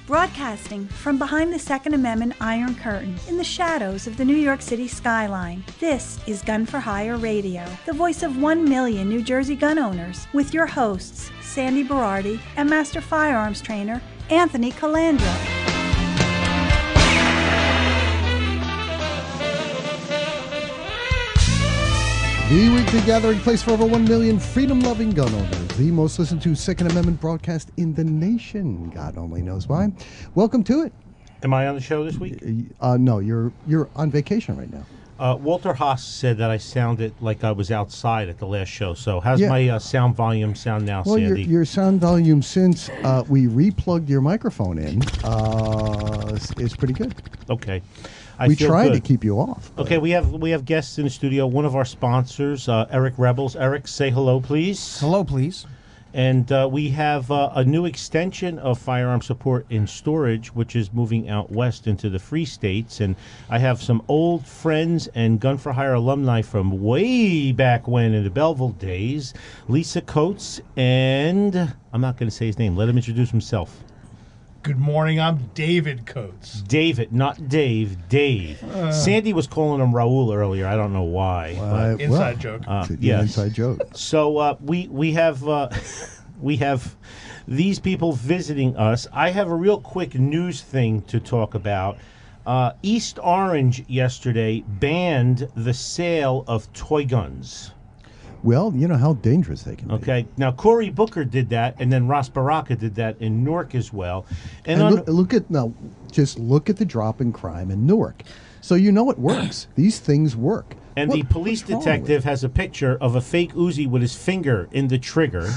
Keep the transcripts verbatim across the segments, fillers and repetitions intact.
Broadcasting from behind the Second Amendment Iron Curtain in the shadows of the New York City skyline, this is Gun for Hire Radio, the voice of one million New Jersey gun owners, with your hosts, Sandy Berardi and Master Firearms Trainer, Anthony Calandra. The weekly gathering place for over one million freedom-loving gun owners. The most listened to Second Amendment broadcast in the nation. God only knows why. Welcome to it. Am I on the show this week? Uh, no, you're you're on vacation right now. Uh, Walter Haas said that I sounded like I was outside at the last show. So how's Yeah. my uh, sound volume sound now, Well, your, Sandy? your sound volume since uh, we replugged your microphone in uh, is, is pretty good. Okay. I we feel tried good. to keep you off. but- Okay, we have we have guests in the studio. One of our sponsors, uh, Eric Rebels. Eric, say hello, please. Hello, please. And uh, we have uh, a new extension of firearm support in storage, which is moving out west into the Free States. And I have some old friends and Gun for Hire alumni from way back when in the Belleville days, Lisa Coates, and I'm not going to say his name. Let him introduce himself. Good morning. I'm David Coates. David, not Dave, Dave. Sandy was calling him Raul earlier. I don't know why. Uh, Inside well, joke. Uh, it's an yes. inside joke. So uh, we we have uh, we have these people visiting us. I have a real quick news thing to talk about. Uh, East Orange yesterday banned the sale of toy guns. Well, you know how dangerous they can be. Okay, now Cory Booker did that, and then Ross Baraka did that in Newark as well. And And, on, look, look at now, just look at the drop in crime in Newark. So you know it works. These things work. and What- the police what's wrong with detective has a picture of a fake Uzi with his finger in the trigger.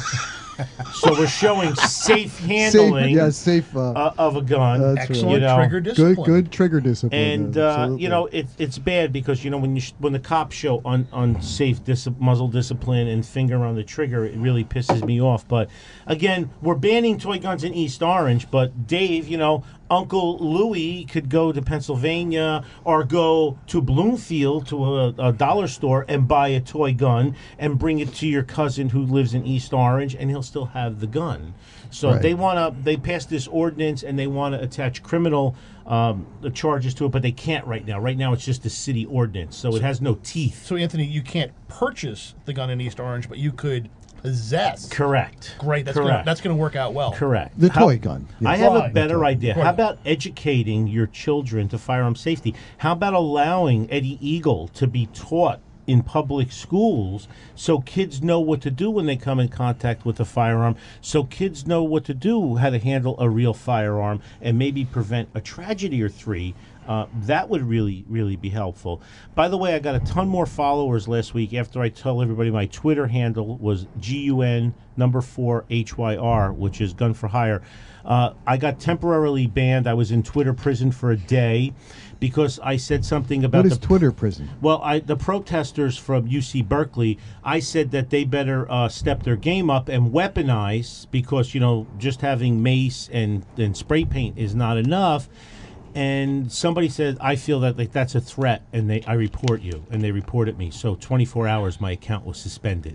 So we're showing safe Safe, handling yeah, safe. Uh, uh, of a gun. That's Excellent you know, trigger discipline. good, good trigger discipline. And uh, absolutely. you know it, it's bad because you know when you sh- when the cops show un- unsafe dis- muzzle discipline and finger on the trigger, it really pisses me off. But again, we're banning toy guns in East Orange. But Dave, you know, Uncle Louie could go to Pennsylvania or go to Bloomfield to a, a dollar store and buy a toy gun and bring it to your cousin who lives in East Orange, and he'll still have the gun. So Right. they want to. They passed this ordinance and they want to attach criminal um, charges to it, but they can't right now. Right now, it's just a city ordinance, so it has no teeth. So, Anthony, you can't purchase the gun in East Orange, but you could possess. Correct. Great. That's gonna, Correct. that's going to work out well. Correct. the How- toy gun. I Yes. have a Right. better idea. Right. How about educating your children to firearm safety? How about allowing Eddie Eagle to be taught in public schools so kids know what to do when they come in contact with a firearm, so kids know what to do, how to handle a real firearm, and maybe prevent a tragedy or three. Uh, that would really, really be helpful. By the way, I got a ton more followers last week after I told everybody my Twitter handle was G U N number four H Y R, which is Gun for Hire. Uh, I got temporarily banned. I was in Twitter prison for a day because I said something about What is the Twitter prison? well, I, the protesters from U C Berkeley, I said that they better uh, step their game up and weaponize because, you know, just having mace and, and spray paint is not enough. And somebody said, I feel that like that's a threat, and they I report you, and they reported me. So twenty-four hours, my account was suspended.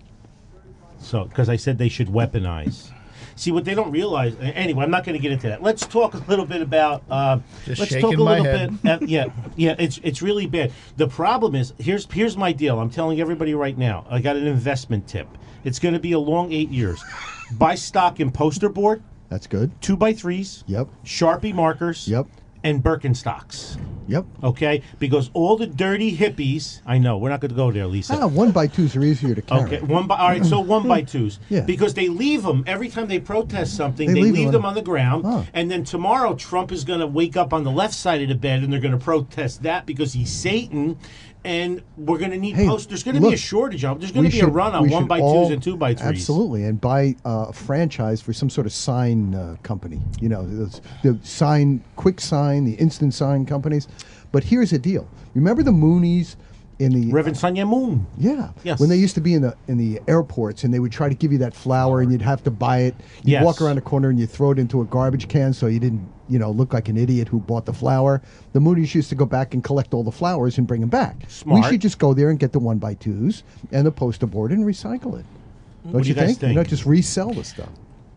So because I said they should weaponize. See, what they don't realize. Anyway, I'm not going to get into that. Let's talk a little bit about. Uh, Just let's shaking talk a my little head. bit. Uh, yeah, yeah. It's it's really bad. The problem is here's here's my deal. I'm telling everybody right now. I got an investment tip. It's going to be a long eight years. Buy stock in poster board, That's good. two by threes, Yep. Sharpie markers, Yep. and Birkenstocks. Yep. Okay, because all the dirty hippies. I know we're not going to go there, Lisa. Ah, one by twos are easier to carry. Okay, one by all right. So one by twos. Yeah. Because they leave them every time they protest something. They They, leave leave, them them on- on the ground, Huh. and then tomorrow Trump is going to wake up on the left side of the bed, and they're going to protest that because he's Satan, and we're going to need Hey, posters. There's going to be look, a shortage of them. There's going We to be should- a run on we one should by all- twos and two by threes. Absolutely, and buy uh, a franchise for some sort of sign uh, company. You know, those- the sign, quick sign, the instant sign companies. But here's the deal. Remember the Moonies in the Reverend Sonia Moon. Yeah. Yes. When they used to be in the in the airports and they would try to give you that flower and you'd have to buy it. You'd Yes. walk around the corner and you throw it into a garbage can so you didn't, you know, look like an idiot who bought the flower. The Moonies used to go back and collect all the flowers and bring them back. Smart. We should just go there and get the one by twos and the poster board and recycle it. Don't What do you you guys think? think? You know, just resell the stuff.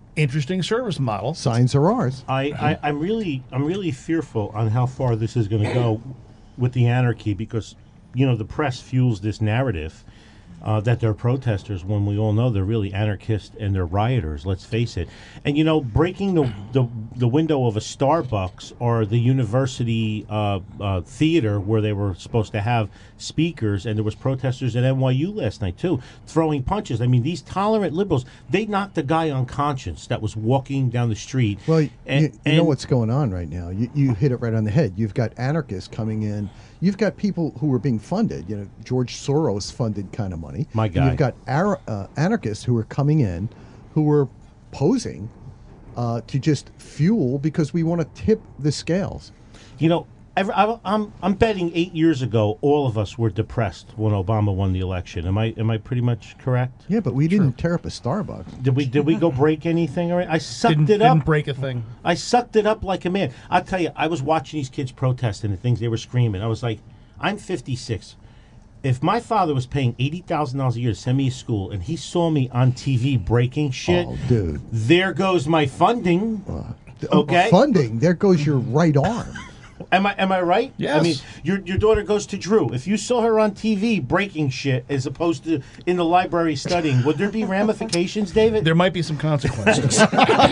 Interesting service model. Signs are ours. I, I, I'm really I'm really fearful on how far this is going to go with the anarchy because, you know, the press fuels this narrative uh, that they're protesters when we all know they're really anarchists and they're rioters, let's face it. And, you know, breaking the the, the window of a Starbucks or the university uh, uh, theater where they were supposed to have speakers, and there was protesters at N Y U last night, too, throwing punches. I mean, these tolerant liberals, they knocked the guy unconscious that was walking down the street. Well, you, and, you and know what's going on right now. You, you hit it right on the head. You've got anarchists coming in. You've got people who are being funded. You know, George Soros funded kind of money. My And guy. you've got ar- uh, anarchists who are coming in, who are posing uh, to just fuel because we want to tip the scales. You know, ever, I, I'm I'm betting eight years ago, all of us were depressed when Obama won the election. Am I am I pretty much correct? Yeah, but we didn't tear up a Starbucks. Did we did we go break anything? Or I sucked Didn't, it up. didn't break a thing. I sucked it up like a man. I'll tell you, I was watching these kids protest and the things they were screaming. I was like, I'm fifty-six. If my father was paying eighty thousand dollars a year to send me to school and he saw me on T V breaking shit, Oh, dude. there goes my funding. Uh, Okay. Funding. There goes your right arm. Am I am I right? Yes. I mean, your your daughter goes to Drew. If you saw her on T V breaking shit as opposed to in the library studying, would there be ramifications, David? There might be some consequences.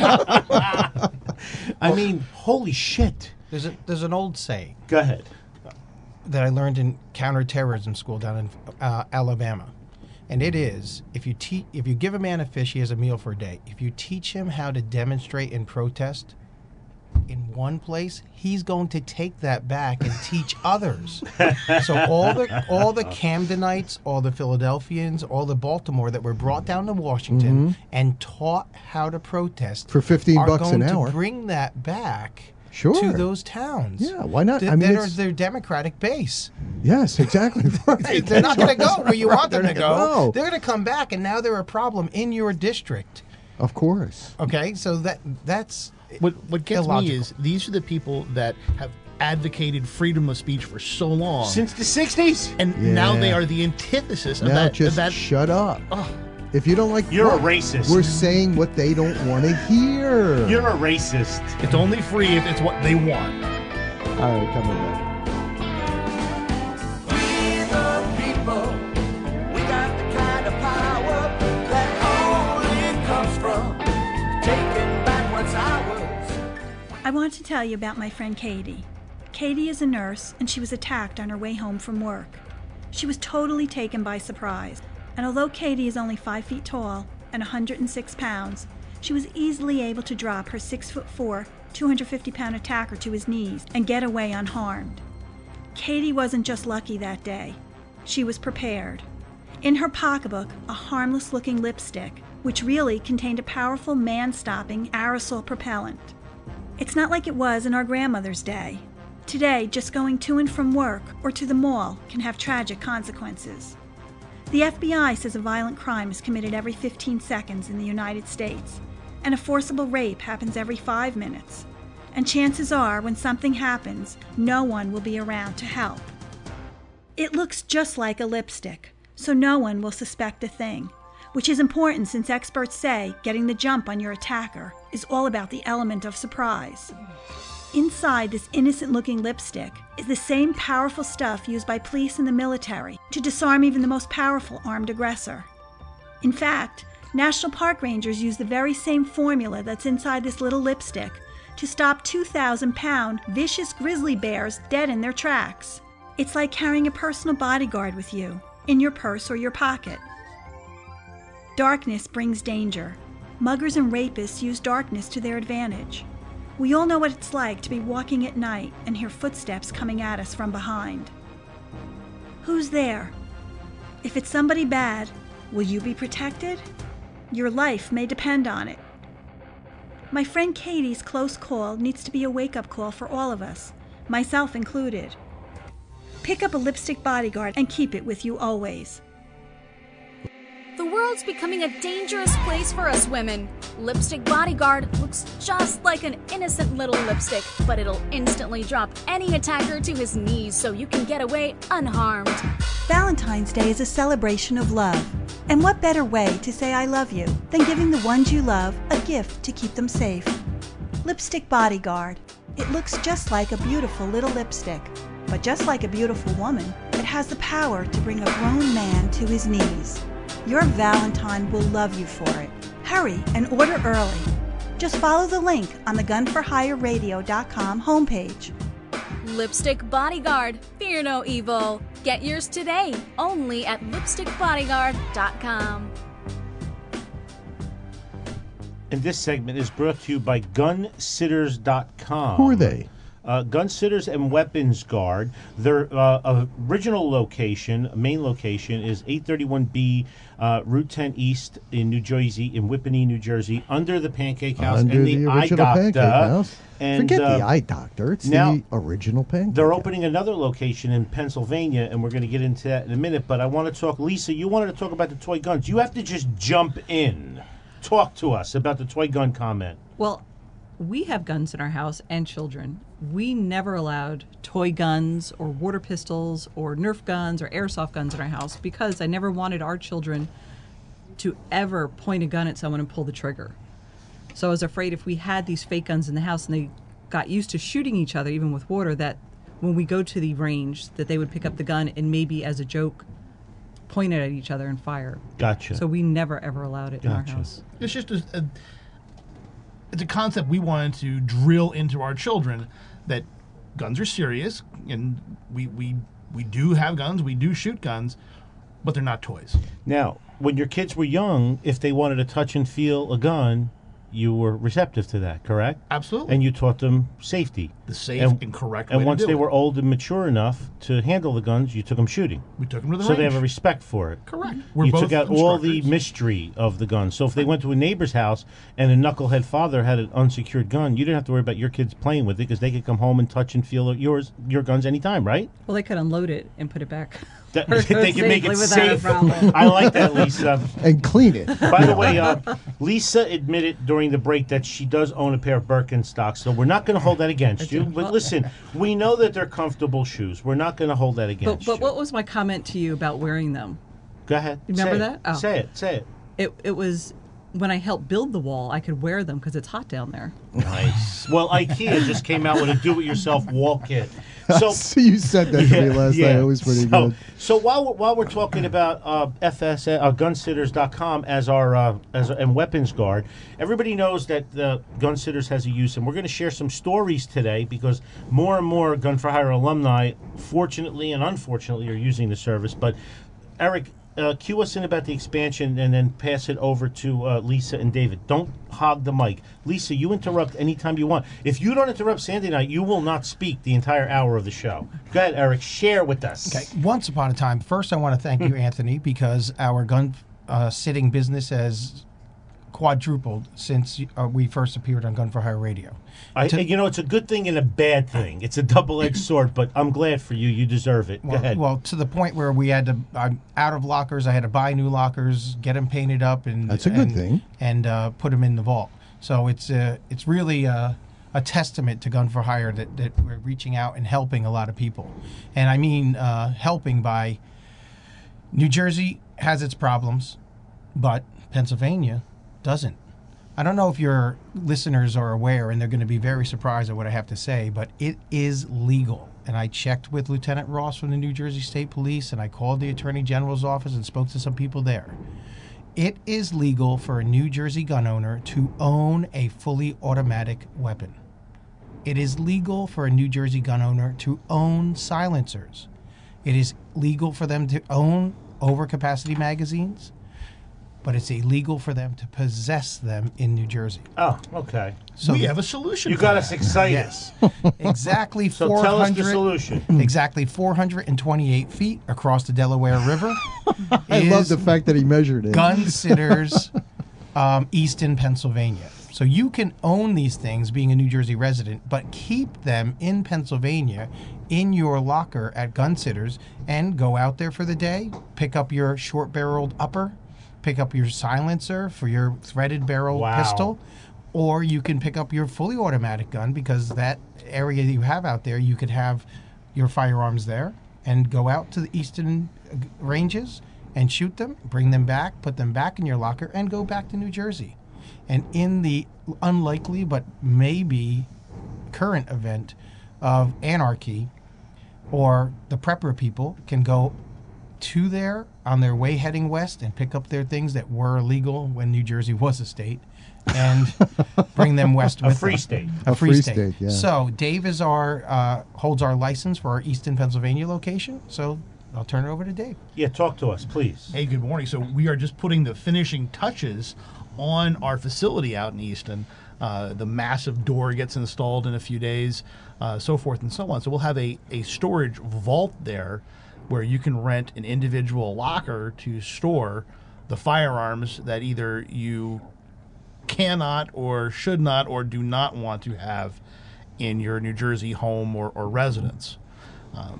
I mean, holy shit. There's a, there's an old saying Go ahead. that I learned in counterterrorism school down in uh, Alabama, and it is if you te- if you give a man a fish, he has a meal for a day. If you teach him how to demonstrate and protest in one place, he's going to take that back and teach others. So all the all the Camdenites, all the Philadelphians, all the Baltimore that were brought down to Washington and taught how to protest For fifteen are bucks going an hour. to bring that back. Sure. To those towns. Yeah, why not? Th- I mean, that are it's- their democratic base. Yes, exactly. Right. They're not going to go where you want them to They're go. not gonna go. They're going to come back, and now they're a problem in your district. Of course. Okay, so that that's What what gets illogical. me is these are the people that have advocated freedom of speech for so long, Since the sixties? and now Yeah. they are the antithesis of Now that. just of that shut up. oh, If you don't like, You're a what- racist. We're saying what they don't want to hear. You're a racist. it's only free if it's what they want. All right, coming back. We the people, we got the kind of power that only comes from taking back what's ours. I want to tell you about my friend Katie. Katie is a nurse, and she was attacked on her way home from work. She was totally taken by surprise, and although Katie is only five feet tall and one hundred six pounds, she was easily able to drop her six foot four, two hundred fifty pound attacker to his knees and get away unharmed. Katie wasn't just lucky that day. She was prepared. In her pocketbook, a harmless-looking lipstick, which really contained a powerful man-stopping aerosol propellant. It's not like it was in our grandmother's day. Today, just going to and from work or to the mall can have tragic consequences. The F B I says a violent crime is committed every fifteen seconds in the United States, and a forcible rape happens every five minutes. And chances are, when something happens, no one will be around to help. It looks just like a lipstick, so no one will suspect a thing, which is important since experts say getting the jump on your attacker is all about the element of surprise. Inside this innocent-looking lipstick is the same powerful stuff used by police and the military to disarm even the most powerful armed aggressor. In fact, National Park Rangers use the very same formula that's inside this little lipstick to stop two thousand pound vicious grizzly bears dead in their tracks. It's like carrying a personal bodyguard with you, in your purse or your pocket. Darkness brings danger. Muggers and rapists use darkness to their advantage. We all know what it's like to be walking at night and hear footsteps coming at us from behind. Who's there? If it's somebody bad, will you be protected? Your life may depend on it. My friend Katie's close call needs to be a wake-up call for all of us, myself included. Pick up a lipstick bodyguard and keep it with you always. The world's becoming a dangerous place for us women. Lipstick Bodyguard looks just like an innocent little lipstick, but it'll instantly drop any attacker to his knees so you can get away unharmed. Valentine's Day is a celebration of love. And what better way to say I love you than giving the ones you love a gift to keep them safe? Lipstick Bodyguard. It looks just like a beautiful little lipstick. But just like a beautiful woman, it has the power to bring a grown man to his knees. Your Valentine will love you for it. Hurry and order early. Just follow the link on the gun for hire radio dot com homepage. Lipstick Bodyguard. Fear no evil. Get yours today, only at lipstick bodyguard dot com. And this segment is brought to you by gun sitters dot com. Who are they? Uh, Gun Sitters and Weapons Guard. Their uh, original location, main location, is eight thirty-one B uh, Route ten East in New Jersey, in Whippany, New Jersey, under the Pancake House Under and the, the, original Eye Pancake Doctor. House. And, Forget uh, the Eye Doctor. It's now, the original Pancake They're House. opening another location in Pennsylvania, and we're going to get into that in a minute. But I want to talk, Lisa, you wanted to talk about the toy guns. You have to just jump in. Talk to us about the toy gun comment. Well, we have guns in our house and children. We never allowed toy guns or water pistols or Nerf guns or airsoft guns in our house because I never wanted our children to ever point a gun at someone and pull the trigger. So I was afraid if we had these fake guns in the house and they got used to shooting each other, even with water, that when we go to the range, that they would pick up the gun and maybe as a joke point it at each other and fire. Gotcha. So we never ever allowed it in our Gotcha. house. It's just a, a it's a concept we wanted to drill into our children that guns are serious and we we we do have guns, we do shoot guns, but they're not toys. Now, when your kids were young, if they wanted to touch and feel a gun, you were receptive to that, correct? Absolutely. And you taught them safety. The safe and, correct way And to once do they it. were old and mature enough to handle the guns, you took them shooting. We took them to the so range. they have a respect for it. Correct. We're you both took out all the instructors. mystery of the gun. So if they went to a neighbor's house and a knucklehead father had an unsecured gun, you didn't have to worry about your kids playing with it because they could come home and touch and feel yours, your guns anytime, right? Well, they could unload it and put it back. That, they can make it Safely without a safe. problem. I like that, Lisa. And clean it. By the way, uh, Lisa admitted during the break that she does own a pair of Birkenstocks, so we're not going to hold that against you. But listen, we know that they're comfortable shoes. We're not going to hold that But, against but you. what was my comment to you about wearing them? Go ahead. You remember Say that? It. Oh. Say it. Say it. It it was when I helped build the wall, I could wear them because it's hot down there. Nice. Well, IKEA just came out with a do-it-yourself wall kit. So So you said that to me last night. It was pretty so, good. So while we're, while we're talking about uh, F S uh, gun sitters dot com as our uh, as and Weapons Guard, everybody knows that uh, Gun Sitters has a use, and we're going to share some stories today because more and more Gun for Hire alumni, fortunately and unfortunately, are using the service. But Eric, uh, cue us in about the expansion and then pass it over to uh, Lisa and David. Don't hog the mic. Lisa, you interrupt anytime you want. If you don't interrupt Sandy and I, you will not speak the entire hour of the show. Go ahead, Eric. Share with us. Okay. Once upon a time, first I want to thank you, Anthony, because our gun uh, sitting business has quadrupled since uh, we first appeared on Gun for Hire Radio. I, To- you know, it's a good thing and a bad thing. It's a double-edged sword, but I'm glad for you. You deserve it. Go Well, ahead. well, to the point where we had to, I'm out of lockers. I had to buy new lockers, get them painted up, and That's a good and, thing. and uh, put them in the vault. So it's uh, it's really uh, a testament to Gun for Hire that, that we're reaching out and helping a lot of people, and I mean uh, helping by New Jersey has its problems, but Pennsylvania doesn't. I don't know if your listeners are aware, and they're going to be very surprised at what I have to say, but it is legal. And I checked with Lieutenant Ross from the New Jersey State Police, and I called the Attorney General's office and spoke to some people there. It is legal for a New Jersey gun owner to own a fully automatic weapon. It is legal for a New Jersey gun owner to own silencers. It is legal for them to own overcapacity magazines, but it's illegal for them to possess them in New Jersey. oh, okay. So we the- have a solution. You for got that. us excited. Yes, exactly So four tell us the hundred. solution. Exactly four hundred twenty-eight feet across the Delaware River. I love is the fact that he measured it. Gun Sitters, um, Easton, Pennsylvania. So you can own these things being a New Jersey resident, but keep them in Pennsylvania in your locker at Gun Sitters and go out there for the day, pick up your short-barreled upper, pick up your silencer for your threaded barrel Wow. pistol, or you can pick up your fully automatic gun, because that area that you have out there, you could have your firearms there and go out to the eastern uh, ranges and shoot them, bring them back, put them back in your locker, and go back to New Jersey. And in the unlikely but maybe current event of anarchy, or the prepper people can go to there on their way heading west and pick up their things that were illegal when New Jersey was a state, and bring them west with A free them. state. A, A free, free state. state, yeah. So Dave is our uh, holds our license for our Easton, Pennsylvania location. So I'll turn it over to Dave. Yeah, talk to us, please. Hey, good morning. So we are just putting the finishing touches on our facility out in Easton. Uh, the massive door gets installed in a few days, uh, so forth and so on. So we'll have a, a storage vault there where you can rent an individual locker to store the firearms that either you cannot or should not or do not want to have in your New Jersey home or, or residence. Um,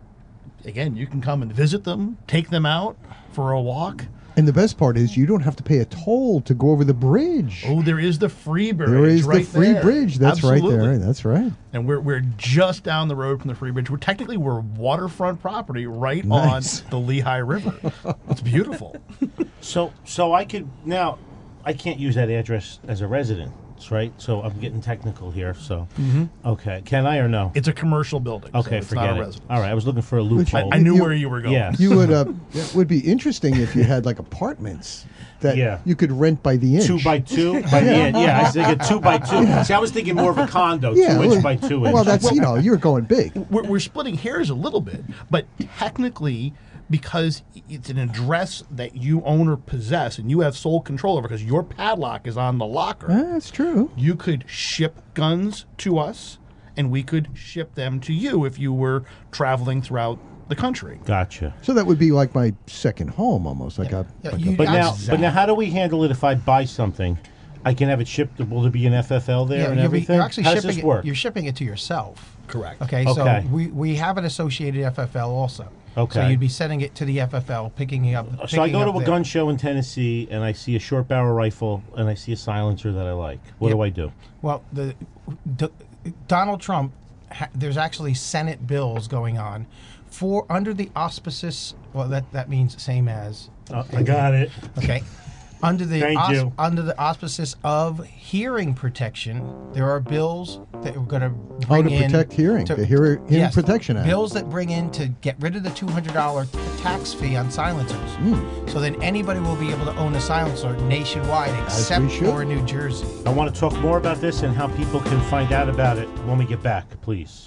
again, you can come and visit them, take them out for a walk. And the best part is you don't have to pay a toll to go over the bridge. Oh, there is the free bridge. there is right the free there. bridge. That's Absolutely. right there. That's right. And we're we're just down the road from the free bridge. We're technically we're waterfront property right Nice. on the Lehigh River. It's beautiful. So, so I could now, I can't use that address as a residence, right? So I'm getting technical here. So, okay, can I or no? It's a commercial building. so Okay, it's forget not a it. residence. All right, I was looking for a I, loophole. I knew You- where you were going. Yeah. You would. Uh, it would be interesting if you had like apartments that Yeah. you could rent by the inch. Two by two by the end. Yeah, I was thinking two by two. See, I was thinking more of a condo, yeah, two inch well, by two inch. Well, that's you know you're going big. We're, we're splitting hairs a little bit, but technically, because it's an address that you own or possess and you have sole control over because your padlock is on the locker, That's true. you could ship guns to us and we could ship them to you if you were traveling throughout the country. Gotcha. So that would be like my second home almost. Like a. Yeah, like you- a But now, Exactly. but now, how do we handle it if I buy something? I can have it shipped. Will there be an F F L there and you'll be- everything? you're actually how does shipping this it, work? You're shipping it to yourself. Correct. Okay, Okay. so we, we have an associated F F L also. So Okay. you'd be sending it to the F F L, picking it up. So I picking go to up a there. gun show in Tennessee and I see a short barrel rifle and I see a silencer that I like. What Yep. do I do? Well, the D- Donald Trump, ha, there's actually Senate bills going on for under the auspices. Well, that that means same as. Oh, I got it. Okay. Under the Thank aus- you. under the auspices of hearing protection, there are bills that we're going to Oh, bring to in protect hearing, the Hear- Hearing yes, Protection Act. Bills that bring in to get rid of the two hundred dollars tax fee on silencers. Hmm. So then anybody will be able to own a silencer nationwide except we should. for New Jersey. I want to talk more about this and how people can find out about it when we get back, please.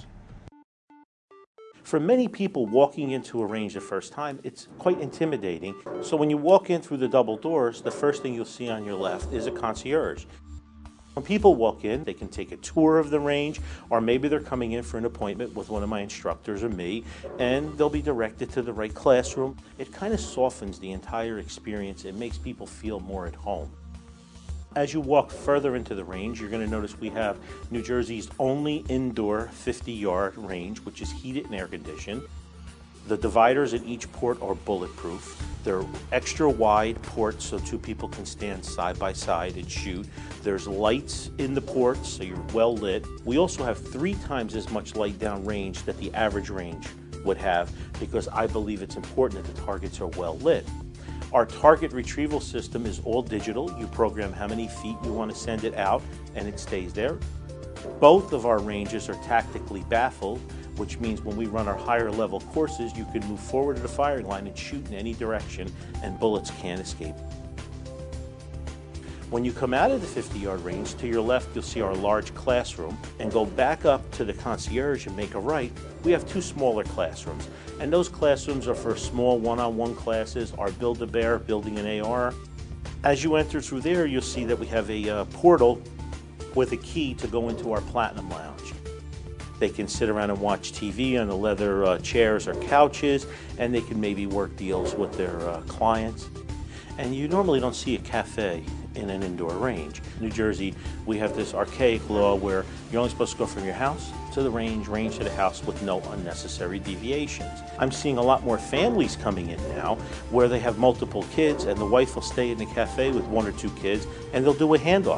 For many people, walking into a range the first time, it's quite intimidating. So when you walk in through the double doors, the first thing you'll see on your left is a concierge. When people walk in, they can take a tour of the range, or maybe they're coming in for an appointment with one of my instructors or me, and they'll be directed to the right classroom. It kind of softens the entire experience. It makes people feel more at home. As you walk further into the range, you're going to notice we have New Jersey's only indoor fifty-yard range, which is heated and air conditioned. The dividers in each port are bulletproof. They're extra wide ports so two people can stand side by side and shoot. There's lights in the ports, so you're well lit. We also have three times as much light down range that the average range would have, because I believe it's important that the targets are well lit. Our target retrieval system is all digital. You program how many feet you want to send it out, and it stays there. Both of our ranges are tactically baffled, which means when we run our higher level courses, you can move forward to the firing line and shoot in any direction, and bullets can't escape. When you come out of the fifty-yard range, to your left you'll see our large classroom, and go back up to the concierge and make a right. We have two smaller classrooms, and those classrooms are for small one-on-one classes, our Build-A-Bear, building an A R. As you enter through there, you'll see that we have a uh, portal with a key to go into our Platinum Lounge. They can sit around and watch T V on the leather uh, chairs or couches, and they can maybe work deals with their uh, clients. And you normally don't see a cafe in an indoor range. New Jersey we have this archaic law where you're only supposed to go from your house to the range, range to the house with no unnecessary deviations. I'm seeing a lot more families coming in now where they have multiple kids and the wife will stay in the cafe with one or two kids and they'll do a handoff.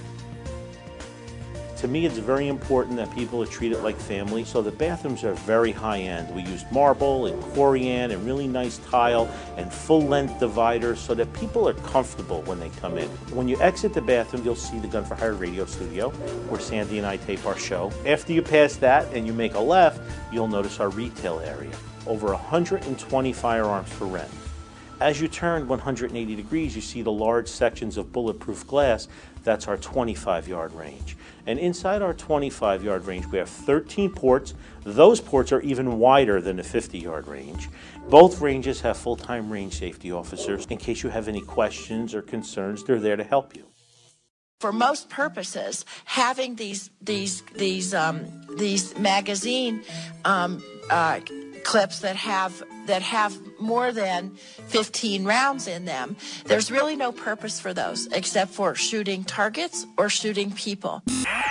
To me, it's very important that people are treated like family, so the bathrooms are very high-end. We used marble and corian and really nice tile and full-length dividers so that people are comfortable when they come in. When you exit the bathroom, you'll see the Gun for Hire radio studio, where Sandy and I tape our show. After you pass that and you make a left, you'll notice our retail area. Over one hundred twenty firearms for rent. As you turn one hundred eighty degrees, you see the large sections of bulletproof glass. That's our twenty-five yard range. And inside our twenty-five yard range, we have thirteen ports. Those ports are even wider than the fifty yard range. Both ranges have full-time range safety officers. In case you have any questions or concerns, they're there to help you. For most purposes, having these these these um, these magazine um, uh, clips that have that have more than fifteen rounds in them, there's really no purpose for those except for shooting targets or shooting people.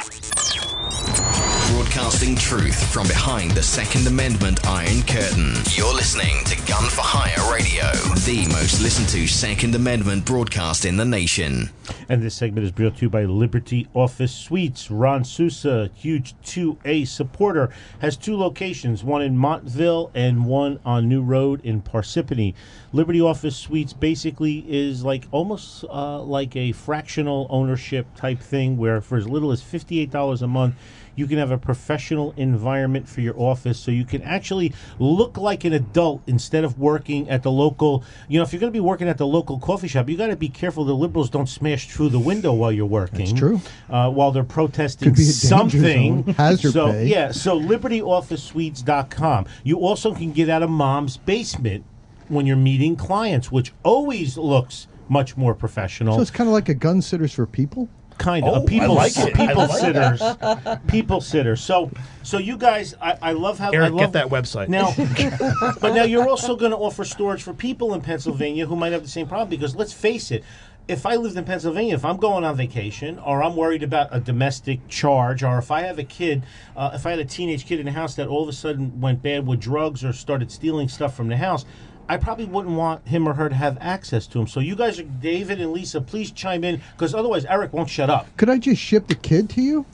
Broadcasting truth from behind the Second Amendment Iron Curtain. You're listening to Gun for Hire Radio, the most listened to Second Amendment broadcast in the nation. And this segment is brought to you by Liberty Office Suites. Ron Sousa, huge two A supporter, has two locations, one in Montville and one on New Road in Parsippany. Liberty Office Suites basically is like almost uh, like a fractional ownership type thing where for as little as fifty-eight dollars a month, you can have a professional environment for your office so you can actually look like an adult instead of working at the local, you know, if you're going to be working at the local coffee shop, you got to be careful the liberals don't smash through the window while you're working. That's true. Uh, while they're protesting Could be a danger something. zone. Hazard so, pay. Yeah, so liberty office suites dot com. You also can get out of mom's basement when you're meeting clients, which always looks much more professional. So it's kind of like a gun sitters for people? Kind of Oh, a people, I like it. I people like sitters, people sitters. So, so you guys, I, I love how Eric, I love get that website. now. But now you're also going to offer storage for people in Pennsylvania who might have the same problem. Because let's face it, if I lived in Pennsylvania, if I'm going on vacation, or I'm worried about a domestic charge, or if I have a kid, uh, if I had a teenage kid in the house that all of a sudden went bad with drugs or started stealing stuff from the house, I probably wouldn't want him or her to have access to him. So you guys, are David and Lisa, please chime in, because otherwise Eric won't shut up. Could I just ship the kid to you?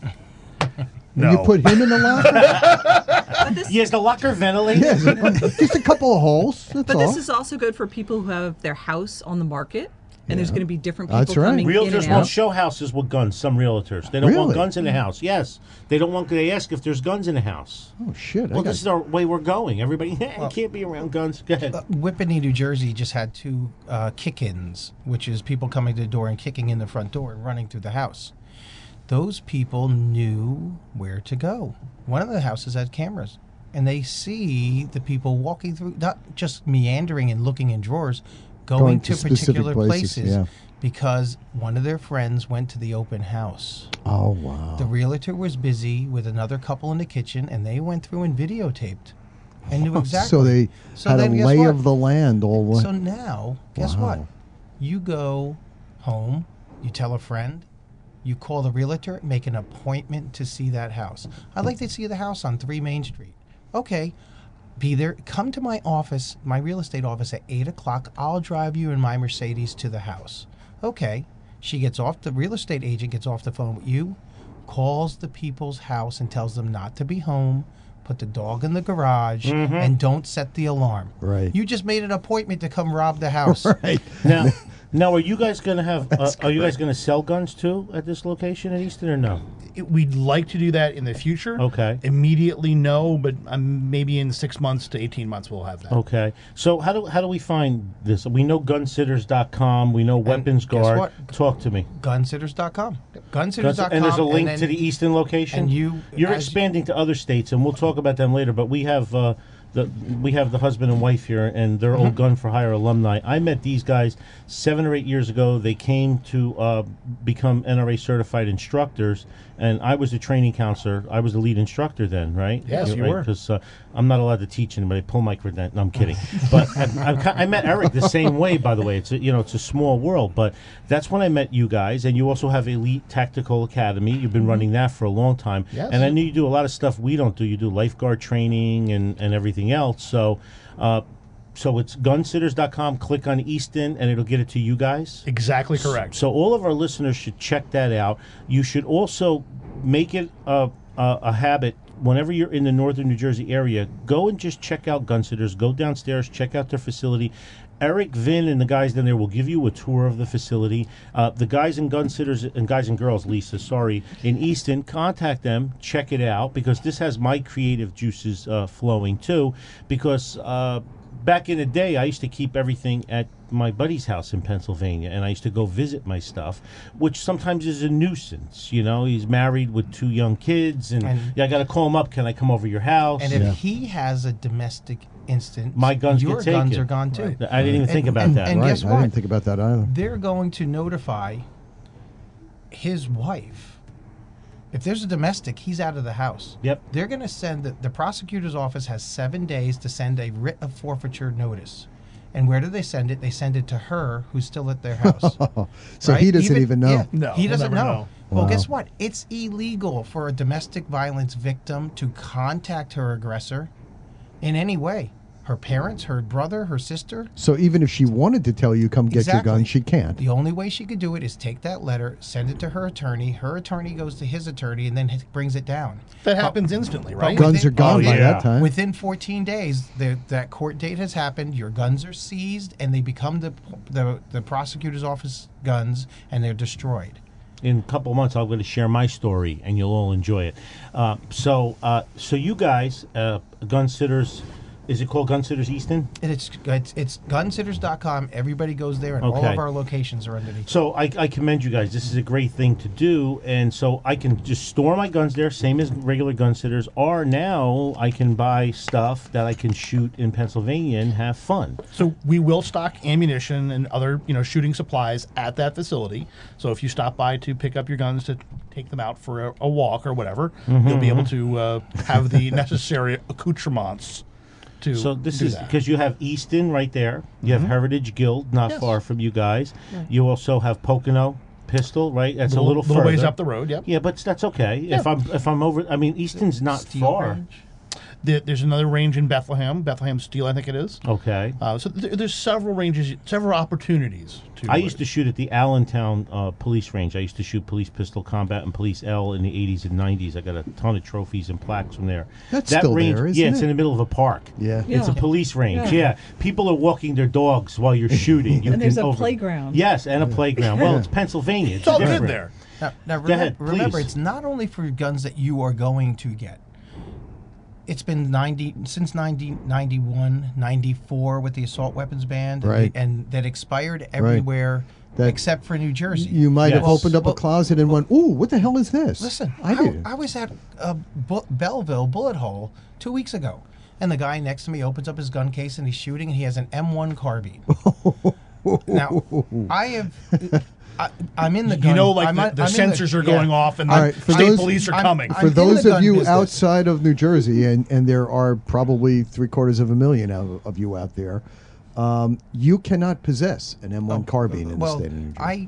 No. You put him in the locker? Yes, the locker ventilated. Yes, just a couple of holes. That's But all. this is also good for people who have their house on the market, and there's going to be different people That's right. coming in Realtors and won't out. show houses with guns. Some realtors, they don't want Really? guns in the house. Yes, they don't want. They ask if there's guns in the house. Oh shit! I Well, got- this is our way we're going. Everybody, you can't be around guns. Go ahead. Uh, Whippany, New Jersey just had two uh, kick-ins, which is people coming to the door and kicking in the front door and running through the house. Those people knew where to go. One of the houses had cameras, and they see the people walking through, not just meandering and looking in drawers, going, Going to, to specific particular places, places, yeah. because one of their friends went to the open house. Oh wow! The realtor was busy with another couple in the kitchen, and they went through and videotaped and knew exactly. So they So had a then guess lay what? of the land all. So now, guess what? Wow. You go home, you tell a friend, you call the realtor, make an appointment to see that house. I'd like to see the house on three Main Street. Okay, be there. Come to my office, my real estate office at eight o'clock. I'll drive you in my Mercedes to the house. Okay. She gets off, the real estate agent gets off the phone with you, calls the people's house and tells them not to be home, put the dog in the garage, and don't set the alarm. Right. You just made an appointment to come rob the house. Right. Now, now, are you guys going to have? Uh, are you guys going to sell guns too at this location at Easton or no? It- we'd like to do that in the future. Okay. Immediately, no, but um, maybe in six months to eighteen months we'll have that. Okay. So how do how do we find this? We know gun sitters dot com. We know Weapons guess Guard. what? Talk to me. gun sitters dot com. gun sitters Guns- dot com. and there's a link then- to the Easton location. and you- you're as- expanding to other states, and we'll talk about them later. But we have uh, the we have the husband and wife here, and they're Mm-hmm. old Gun for Hire alumni. I met these guys seven or eight years ago. They came to uh, become N R A certified instructors, and I was the training counselor. I was the lead instructor then, right? Yes, you right? were. Because uh, I'm not allowed to teach anybody. Pull my credentials. No, I'm kidding. But I, I, I met Eric the same way. By the way, it's a, you know it's a small world, but that's when I met you guys. And you also have Elite Tactical Academy. You've been running that for a long time. Yes. And I know you do a lot of stuff we don't do. You do lifeguard training and, and everything else. So, uh, so it's gunsitters dot com. Click on Easton, and it'll get it to you guys. Exactly correct. So all of our listeners should check that out. You should also make it a, a, a habit. Whenever you're in the northern New Jersey area, go and just check out Gunsitters. Go downstairs, check out their facility. Eric, Vin, and the guys down there will give you a tour of the facility. Uh, the guys in Gunsitters, and guys and girls, Lisa, sorry, in Easton, contact them, check it out, because this has my creative juices uh, flowing too. Because uh, back in the day, I used to keep everything at my buddy's house in Pennsylvania, and I used to go visit my stuff, which sometimes is a nuisance. You know, he's married with two young kids, and, And- yeah, I got to call him up. Can I come over your house? And if Yeah. he has a domestic instance, My guns your get taken. guns are gone too. I didn't even think And- about and- that. and right. guess I what? didn't think about that either. They're going to notify his wife. If there's a domestic, he's out of the house. Yep. They're going to send the, the prosecutor's office has seven days to send a writ of forfeiture notice. And where do they send it? They send it to her, who's still at their house. So right? he doesn't even know. Yeah, No, he he'll doesn't never know. know. Well, Wow. guess what? It's illegal for a domestic violence victim to contact her aggressor in any way. Her parents, her brother, her sister. So even if she wanted to tell you, come get Exactly. your gun, she can't. The only way she could do it is take that letter, send it to her attorney. Her attorney goes to his attorney, and then h- brings it down. That happens instantly, right? But Guns within- are gone Oh, by yeah. that time. Within fourteen days, the, that court date has happened. Your guns are seized, and they become the the, the prosecutor's office guns, and they're destroyed. In a couple of months, I'm going to share my story, and you'll all enjoy it. Uh, so, uh, so you guys, uh, gun sitters, is it called Gun Sitters Easton? And it's it's, it's gunsitters dot com. Everybody goes there, and all Okay. of our locations are underneath. So I, I commend you guys. This is a great thing to do, and so I can just store my guns there, same as regular gun sitters. Or now I can buy stuff that I can shoot in Pennsylvania and have fun. So we will stock ammunition and other, you know, shooting supplies at that facility. So if you stop by to pick up your guns to take them out for a, a walk or whatever, Mm-hmm, you'll be able to uh, have the necessary accoutrements to So this do is that. Mm-hmm. because you have Easton right there. You have Heritage Guild not Yes. far from you guys. You also have Pocono Pistol, right? That's a little, little, little further. ways up the road. Yep. Yeah, but that's okay. If I'm if I'm over, I mean Easton's not Steel far. range. The, there's another range in Bethlehem, Bethlehem Steel, I think it is. Okay. Uh, so th- there's several ranges, several opportunities. To I used to shoot at the Allentown uh, police range. I used to shoot police pistol combat and police L in the eighties and nineties. I got a ton of trophies and plaques from there. That's that still range, there, isn't yeah, it's it? in the middle of a park. Yeah. It's a Yeah. police range. Yeah. Yeah. People are walking their dogs while you're shooting. You And there's can a over- playground. Yes, and a playground. Well, it's Pennsylvania. It's, It's all different. good there. Now, now Go remem- ahead, remember, please. it's not only for guns that you are going to get. It's been ninety since ninety, ninety-one, ninety-four with the assault weapons ban, and, Right. and that expired everywhere That- except for New Jersey. You might have Yes. opened up Well- a closet and went, "Ooh, what the hell is this?" Listen, I I, did. I was at uh, Bu- Belleville Bullet Hole two weeks ago, and the guy next to me opens up his gun case and he's shooting, and he has an M one carbine. Now, I have. I, I'm in the gun. You know, like I'm, the, on- the I'm in sensors are yeah. going off and All the right, for state those- police are I'm- coming. I'm For in those the of gun you business. outside of New Jersey, and, and there are probably three quarters of a million of, of you out there, um, you cannot possess an M one carbine in well, the state of New Jersey. I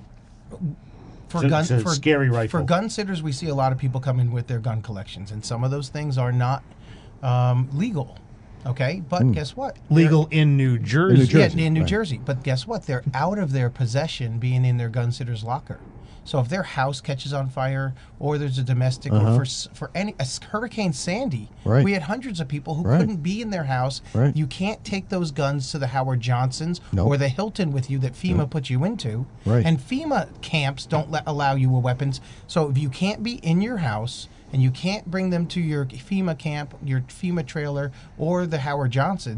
for It's a- gun it's a for scary rifle. For gun sitters, we see a lot of people come in with their gun collections, and some of those things are not um, legal. Okay, but guess what? Legal in New Jersey. New Jersey. Yeah, in New right. Jersey. But guess what? They're out of their possession, being in their gun sitter's locker. So if their house catches on fire, or there's a domestic, or for s- for any a s- Hurricane Sandy, Right. we had hundreds of people who Right. couldn't be in their house. Right. You can't take those guns to the Howard Johnsons Nope. or the Hilton with you that FEMA put you into. Right. And FEMA camps don't let, allow you with weapons. So if you can't be in your house and you can't bring them to your FEMA camp, your FEMA trailer, or the Howard Johnsons,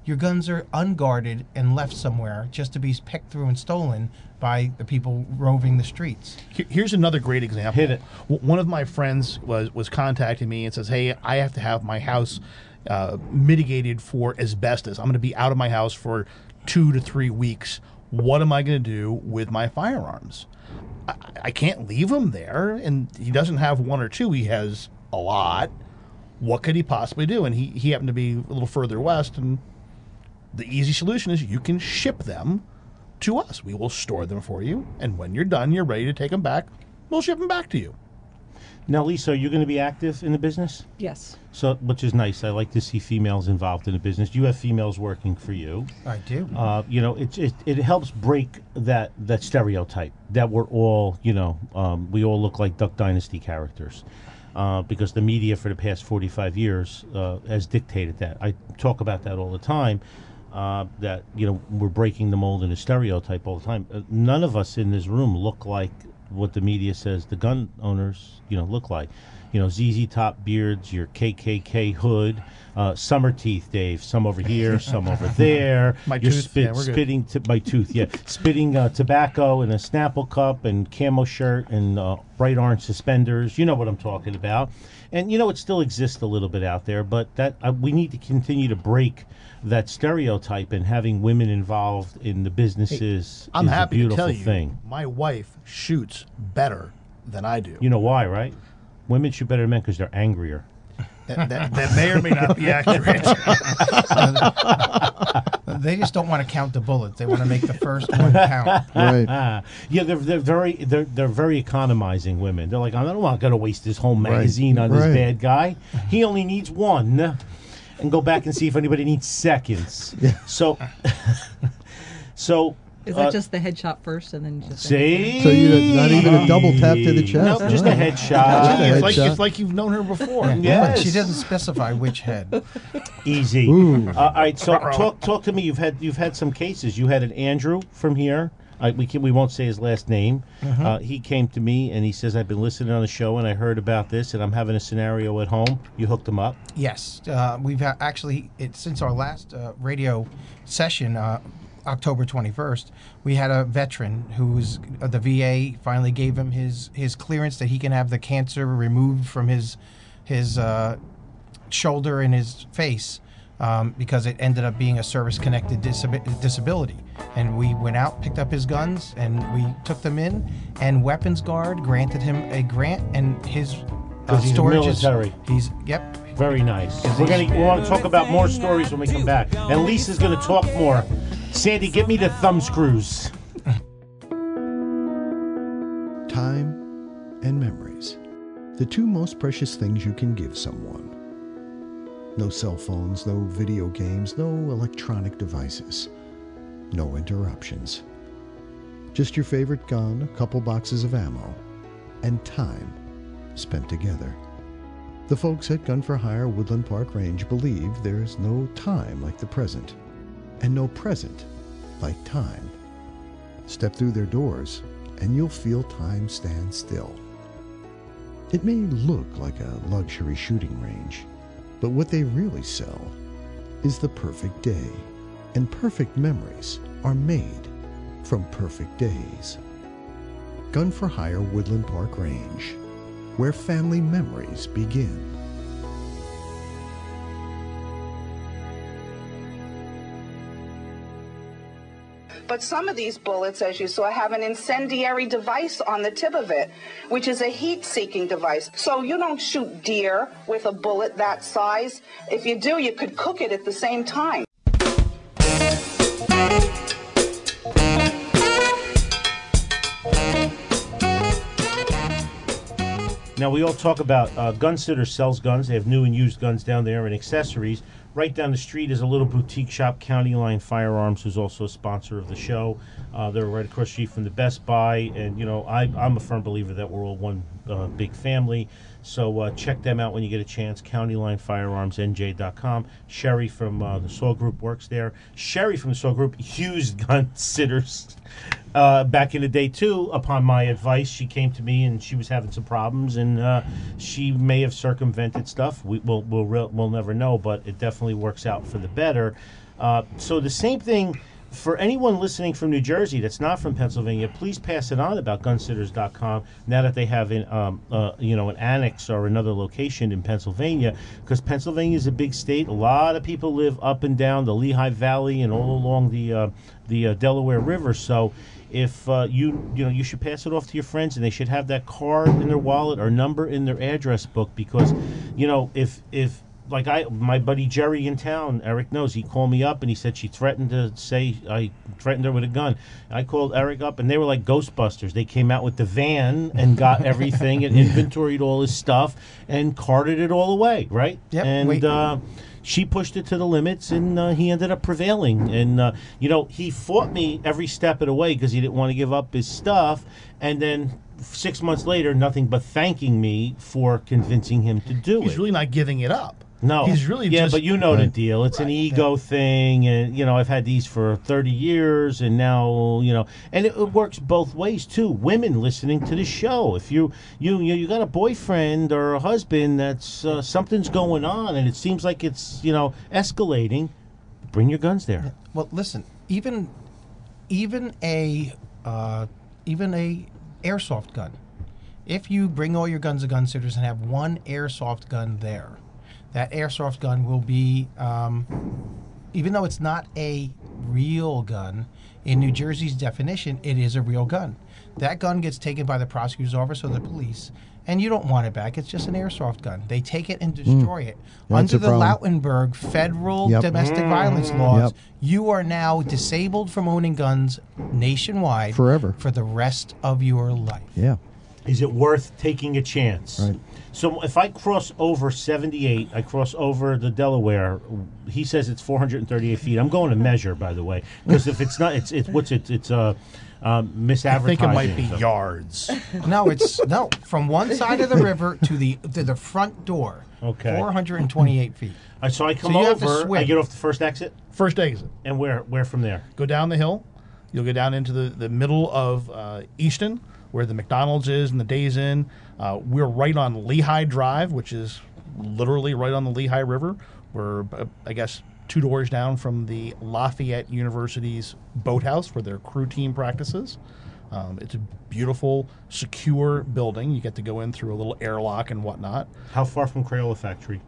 your guns are unguarded and left somewhere just to be picked through and stolen by the people roving the streets. Here- Here's another great example. Hit it. W- One of my friends was was contacting me and says, "Hey, I have to have my house uh, mitigated for asbestos. I'm going to be out of my house for two to three weeks. What am I going to do with my firearms? I, I can't leave them there, and he doesn't have one or two. He has a lot. What could he possibly do?" And he, he happened to be a little further west, and the easy solution is you can ship them to us. We will store them for you, and when you're done, you're ready to take them back, we'll ship them back to you. Now, Lisa, are you going to be active in the business? Yes. So, which is nice. I like to see females involved in the business. You have females working for you. I do. Uh, you know, it, it it helps break that that stereotype that we're all, you know, um, we all look like Duck Dynasty characters. Uh, because the media for the past forty-five years uh, has dictated that. I talk about that all the time, uh, that, you know, we're breaking the mold and the stereotype all the time. Uh, none of us in this room look like what the media says the gun owners, you know, look like. You know, Z Z Top beards, your K K K hood, uh, summer teeth, Dave. Some over here, some over there. My You're tooth, spit, yeah, we're good. spitting t- my tooth, yeah, spitting uh, tobacco in a Snapple cup and camo shirt and uh, bright orange suspenders. You know what I'm talking about. And you know it still exists a little bit out there, but that uh, we need to continue to break that stereotype, and having women involved in the businesses I'm is happy a to beautiful tell you, thing. my wife shoots better than I do. You know why, right? Women shoot better than men because they're angrier. That, that, that may or may not be accurate. They just don't want to count the bullets. They want to make the first one count. Right. Yeah, they're they're very they're they're very economizing women. They're like, I'm not going to waste this whole magazine on this Right. bad guy. He only needs one, and go back and see if anybody needs seconds. Yeah. So, so Is that uh, just the headshot first and then just see? So you not even a double tap to the chest? No, just a Huh? headshot. Just a it's, like, headshot. it's like you've known her before. Yes. But she doesn't specify which head. Easy. Ooh. Uh, all right, so Ruh-roh. talk talk to me. You've had you've had some cases. You had an Andrew from here. Uh, we can we won't say his last name. Uh, he came to me and he says, "I've been listening on the show and I heard about this and I'm having a scenario at home." You hooked him up. Yes, uh, we've ha- actually it, since our last uh, radio session, uh, October twenty-first, we had a veteran who's uh, the V A finally gave him his his clearance that he can have the cancer removed from his his uh, shoulder and his face. Um, because it ended up being a service-connected disab- disability. And we went out, picked up his guns, and we took them in, and Weapons Guard granted him a grant, and his uh, 'Cause he's storage military. is... He's, yep. Very nice. We're gonna we want to talk about more stories when we come back, and Lisa's gonna talk more. Sandy, get me the thumb screws. Time and memories. The two most precious things you can give someone. No cell phones, no video games, no electronic devices. No interruptions. Just your favorite gun, a couple boxes of ammo, and time spent together. The folks at Gun for Hire Woodland Park Range believe there's no time like the present, and no present like time. Step through their doors, and you'll feel time stand still. It may look like a luxury shooting range, but what they really sell is the perfect day, and perfect memories are made from perfect days. Gun for Hire Woodland Park Range, where family memories begin. But some of these bullets, as you saw, have an incendiary device on the tip of it, which is a heat-seeking device. So you don't shoot deer with a bullet that size. If you do, you could cook it at the same time. Now, we all talk about uh, Gunsitter sells guns. They have new and used guns down there and accessories. Right down the street is a little boutique shop, County Line Firearms, who's also a sponsor of the show. Uh, they're right across the street from the Best Buy. And, you know, I, I'm a firm believer that we're all one uh, big family. So uh, check them out when you get a chance, county line firearms N J dot com. Sherry from uh, the Saw Group works there. Sherry from the Saw Group used gun sitters uh, back in the day, too. Upon my advice, she came to me and she was having some problems, and uh, she may have circumvented stuff. We, we'll, we'll, we'll never know, but it definitely works out for the better. Uh, so the same thing for anyone listening from New Jersey that's not from Pennsylvania. Please pass it on about gun sitters dot com now that they have an um, uh, you know an annex or another location in Pennsylvania, because Pennsylvania is a big state. A lot of people live up and down the Lehigh Valley and all along the uh, the uh, Delaware River. So if uh, you you know you should pass it off to your friends, and they should have that card in their wallet or number in their address book, because you know if if like I, my buddy Jerry in town, Eric knows, he called me up and he said she threatened to say I threatened her with a gun. I called Eric up and they were like Ghostbusters. They came out with the van and got everything and inventoried all his stuff and carted it all away, right? Yep. And Wait. uh, she pushed it to the limits, and uh, he ended up prevailing. And uh, you know, he fought me every step of the way because he didn't want to give up his stuff. And then six months later, nothing but thanking me for convincing him to do He's it. really not giving it up. No, He's really yeah, just... but you know the Right. deal. It's an Right. ego thing, and you know I've had these for thirty years, and now you know, and it, it works both ways too. Women listening to the show, if you you you, you got a boyfriend or a husband that's uh, something's going on, and it seems like it's you know escalating, bring your guns there. Well, listen, even even a uh, even a airsoft gun. If you bring all your guns to gun sitters and have one airsoft gun there, that airsoft gun will be, um, even though it's not a real gun, in New Jersey's definition, it is a real gun. That gun gets taken by the prosecutor's office or the police, and you don't want it back. It's just an airsoft gun. They take it and destroy it. That's Under a the problem. Lautenberg federal Yep. domestic violence laws, Yep. you are now disabled from owning guns nationwide Forever. for the rest of your life. Yeah. Is it worth taking a chance? Right. So if I cross over seventy-eight, I cross over the Delaware. He says it's four hundred thirty-eight feet. I'm going to measure, by the way, because if it's not, it's it's what's it? It's uh, um, misadvertising. I think it might be So- yards. No, it's no from one side of the river to the to the front door. Okay. four hundred twenty-eight feet. Uh, so I come you have to over. I swim. get off the first exit, First exit. and where where from there? Go down the hill. You'll go down into the, the middle of uh, Easton, where the McDonald's is and the Days Inn. Uh, we're right on Lehigh Drive, which is literally right on the Lehigh River. We're, uh, I guess, two doors down from the Lafayette University's boathouse where their crew team practices. Um, it's a beautiful, secure building. You get to go in through a little airlock and whatnot. How far from Crayola Factory?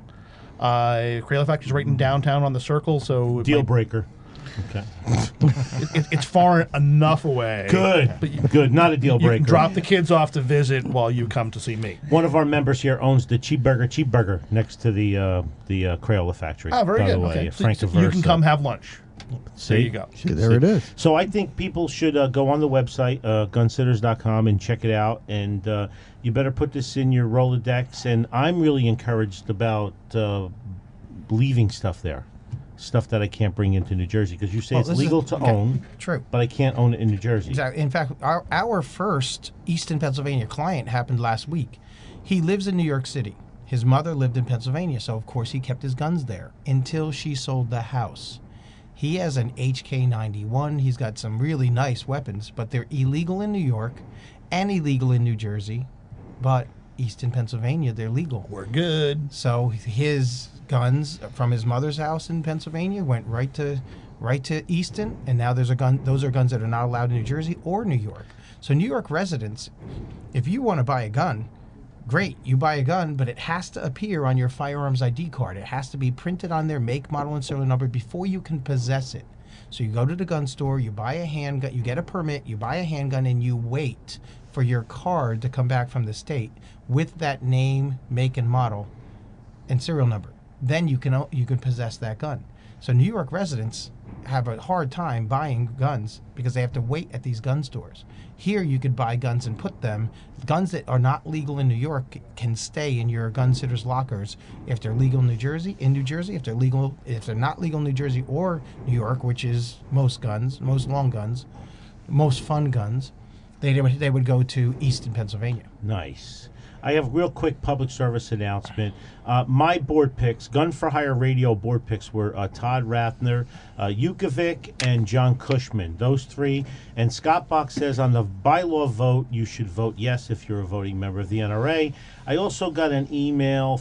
Uh, Crayola Factory is right in downtown on the Circle, so it Deal might- breaker. Okay. it, it, it's far enough away. Good. But you, Good. Not a deal you breaker. can drop the kids off to visit while you come to see me. One of our members here owns the Cheeseburger Cheeseburger next to the uh, the uh, Crayola Factory. Oh, very by good. The way. Okay. uh, So- Frank so you Aversa. can come have lunch. See? There you go. See, there it is. So I think people should uh, go on the website, uh, gun sitters dot com, and check it out. And uh, you better put this in your Rolodex. And I'm really encouraged about uh, leaving stuff there, stuff that I can't bring into New Jersey, because you say Well, it's this is- legal to okay, own, True. but I can't own it in New Jersey. Exactly. In fact, our our first Easton, Pennsylvania client happened last week. He lives in New York City. His mother lived in Pennsylvania, so of course he kept his guns there until she sold the house. He has an H K ninety-one. He's got some really nice weapons, but they're illegal in New York and illegal in New Jersey. But Easton, Pennsylvania, they're legal. We're good. So his guns from his mother's house in Pennsylvania went right to right to Easton, and now there's a gun. Those are guns that are not allowed in New Jersey or New York. So New York residents, if you want to buy a gun, great, you buy a gun, but it has to appear on your firearms I D card. It has to be printed on their make, model, and serial number before you can possess it. So you go to the gun store, you buy a handgun, you get a permit, you buy a handgun, and you wait for your card to come back from the state with that name, make, and model, and serial number. Then you can o- you can possess that gun. So New York residents have a hard time buying guns because they have to wait at these gun stores. Here you could buy guns and put them. Guns that are not legal in New York can stay in your gun sitters' lockers if they're legal in New Jersey. In New Jersey, if they're legal, if they're not legal in New Jersey or New York, which is most guns, most long guns, most fun guns, they would they would go to Easton, Pennsylvania. Nice. I have a real quick public service announcement. Uh, my board picks, Gun for Hire Radio board picks were uh, Todd Rathner, uh, Yukovic, and John Cushman. Those three. And Scott Bach says on the bylaw vote, you should vote yes if you're a voting member of the N R A. I also got an email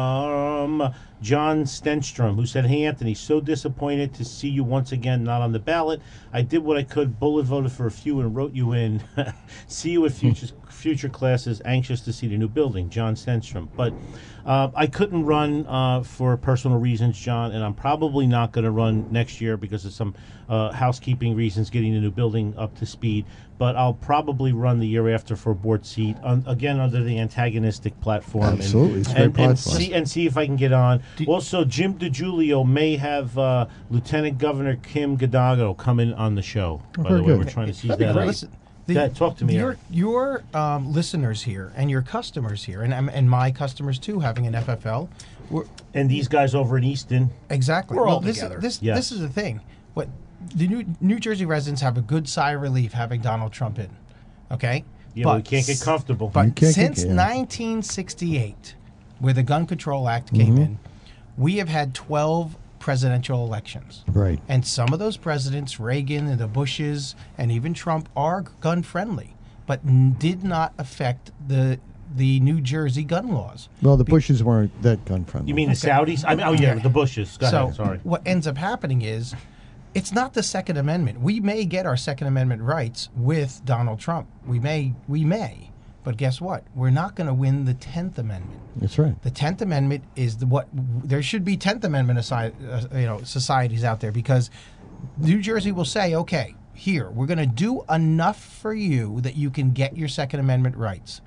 from John Stenstrom, who said, "Hey, Anthony, so disappointed to see you once again not on the ballot. I did what I could, bullet voted for a few, and wrote you in. See you at future, future classes. Anxious to see the new building." John Stenstrom. But uh, I couldn't run uh, for personal reasons, John, and I'm probably not going to run next year because of some uh, housekeeping reasons, getting the new building up to speed. But I'll probably run the year after for a board seat, un- again under the antagonistic platform. Absolutely, and, it's a great and, and platform. see and see if I can get on. Also, Jim DiGiulio may have uh, Lieutenant Governor Kim Gaddago come in on the show. Oh, by very the way, good. we're trying to seize That'd be that great. up. Listen, the- Yeah, talk to me, Your Eric. your um, listeners here and your customers here, and and my customers too, having an F F L, we're, And these guys over in Easton. exactly. We're well, all this, together. This Yes. this is the thing. What the New New Jersey residents have a good sigh of relief having Donald Trump in. Okay. Yeah, but we can't get comfortable. But You can't get- since yeah. nineteen sixty-eight, where the Gun Control Act came Mm-hmm. in, we have had twelve presidential elections. Right. And some of those presidents, Reagan and the Bushes and even Trump, are gun friendly, but n- did not affect the the New Jersey gun laws. Well, the Bushes weren't that gun friendly. You mean the Saudis? I mean, oh, yeah, the Bushes. Go so ahead, sorry. what ends up happening is it's not the Second Amendment. We may get our Second Amendment rights with Donald Trump. We may, we may. But guess what? We're not going to win the Tenth Amendment. That's right. The Tenth Amendment is the what there should be Tenth Amendment aside, uh, you know, societies out there, because New Jersey will say, okay, here we're going to do enough for you that you can get your Second Amendment rights,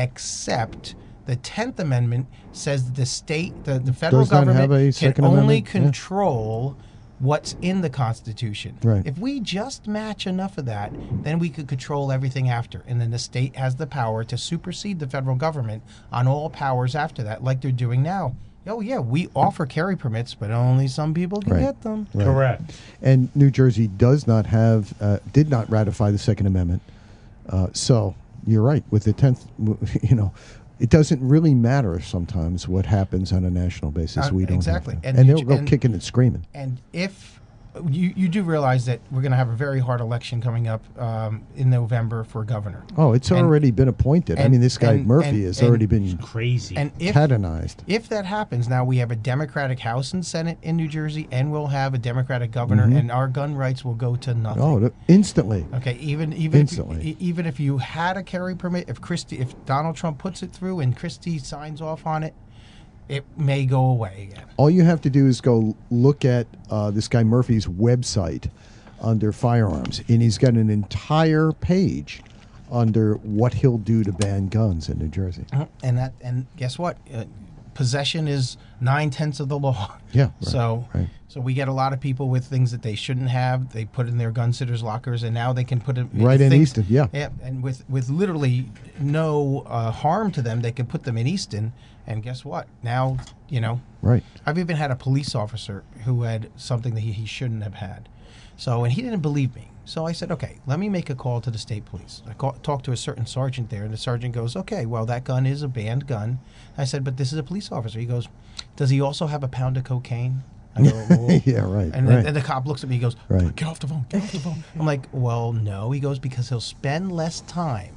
except the Tenth Amendment says that the state, the, the federal Does not have government a can Second only Amendment, yeah. control what's in the Constitution. Right. If we just match enough of that, then we could control everything after. And then the state has the power to supersede the federal government on all powers after that, like they're doing now. Oh, yeah, we offer carry permits, but only some people can Right. get them. Right. Correct. And New Jersey does not have, uh, did not ratify the Second Amendment. Uh, so you're right. With the tenth, you know, it doesn't really matter sometimes what happens on a national basis. Uh, we don't exactly. have to. And And, you they'll j- go and- kicking and screaming. And if you, you do realize that we're going to have a very hard election coming up um, in November for governor. Oh, it's And- already been appointed. I and- mean, this guy and- Murphy and- has and- already been Crazy. And if canonized. If that happens, now we have a Democratic House and Senate in New Jersey, and we'll have a Democratic governor, Mhm. and our gun rights will go to nothing. Oh, th- instantly. Okay, even even Instantly. If you, e- even if you had a carry permit, if Christie, if Donald Trump puts it through and Christie signs off on it, it may go away again. All you have to do is go look at uh, this guy Murphy's website under firearms, and he's got an entire page under what he'll do to ban guns in New Jersey. And that and guess what? Uh, possession is nine tenths of the law. Yeah, right, So right. so we get a lot of people with things that they shouldn't have. They put in their gun sitters lockers, and now they can put it Right in things- Easton, yeah. Yeah, and with with literally no uh, harm to them, they can put them in Easton. And guess what? Now you know. Right. I've even had a police officer who had something that he, he shouldn't have had. So, and he didn't believe me. So I said, okay, let me make a call to the state police. I call, talked to a certain sergeant there, and the sergeant goes, okay, well, that gun is a banned gun. I said, but this is a police officer. He goes, does he also have a pound of cocaine? I go, well, Yeah, right, And, right. and the cop looks at me, he goes, Right. get off the phone, get off the phone. I'm like, well, no. He goes, because he'll spend less time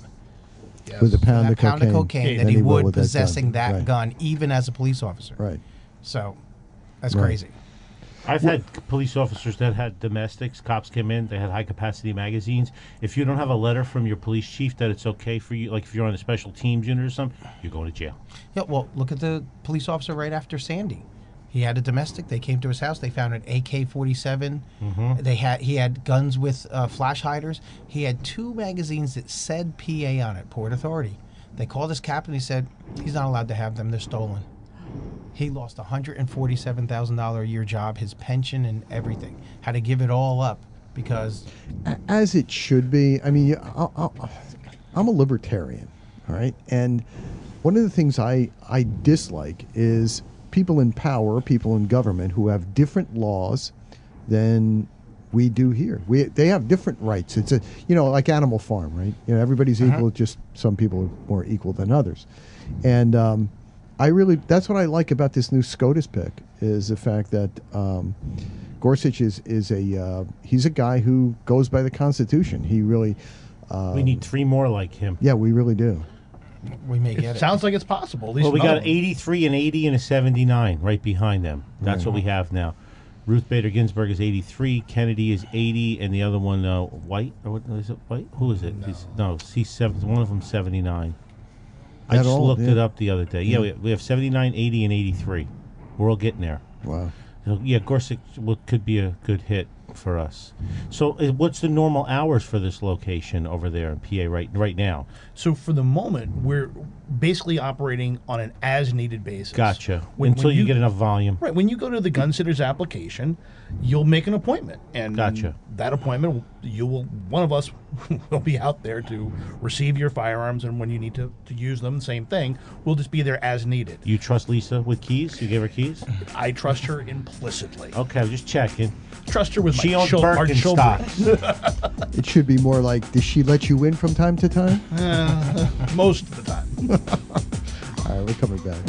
With a pound, that of, pound cocaine of cocaine than than he will would with that gun. possessing that Right. gun, even as a police officer. Right. So, that's Right. crazy. I've had police officers that had domestics. Cops came in. They had high-capacity magazines. If you don't have a letter from your police chief that it's okay for you, like if you're on a special teams unit or something, you're going to jail. Yeah, well, look at the police officer right after Sandy. He had a domestic. They came to his house. They found an A K forty-seven. Mhm. They had he had guns with uh, flash hiders. He had two magazines that said P A on it, Port Authority. They called his captain. He said he's not allowed to have them. They're stolen. He lost a one hundred forty-seven thousand dollars a year job, his pension and everything. Had to give it all up because A- As it should be. I mean, I, I, I'm a libertarian, all right? And one of the things I, I dislike is people in power, people in government who have different laws than we do here. We they have different rights. It's a you know like Animal Farm, right? You know everybody's Uh-huh. equal. Just some people are more equal than others, and um, I really that's what I like about this new SCOTUS pick is the fact that um, Gorsuch is is a uh, he's a guy who goes by the Constitution. He really uh, We need three more like him. yeah we really do. We may It get it. sounds like it's possible. At least Well, we one of got them. eighty-three and eighty and a seventy-nine right behind them. That's what we have now. Ruth Bader Ginsburg is eighty-three, Kennedy is eighty, and the other one, uh, White, or what is it? White? Who is it? No, He's, no he's seven, one of them seventy-nine. I That just old, looked yeah. it up the other day. Yeah, we, we have seventy-nine, eighty, and eighty-three. We're all getting there. Wow. So, yeah, Gorsuch will, could be a good hit for us. So, uh, what's the normal hours for this location over there in P A right right now? So for the moment, we're basically operating on an as-needed basis. Gotcha. When- Until when you, get enough volume. Right. When you go to the Gun Sitters application, you'll make an appointment, and Gotcha. that appointment, you will one of us will be out there to receive your firearms, and when you need to, to use them, same thing. We'll just be there as needed. You trust Lisa with keys? You gave her keys? I trust her implicitly. Okay, I'm just checking. Trust her with She my owns chil- our children. Birkenstocks. It should be more like, does she let you in from time to time? Uh, most of the time. All right, we're coming back.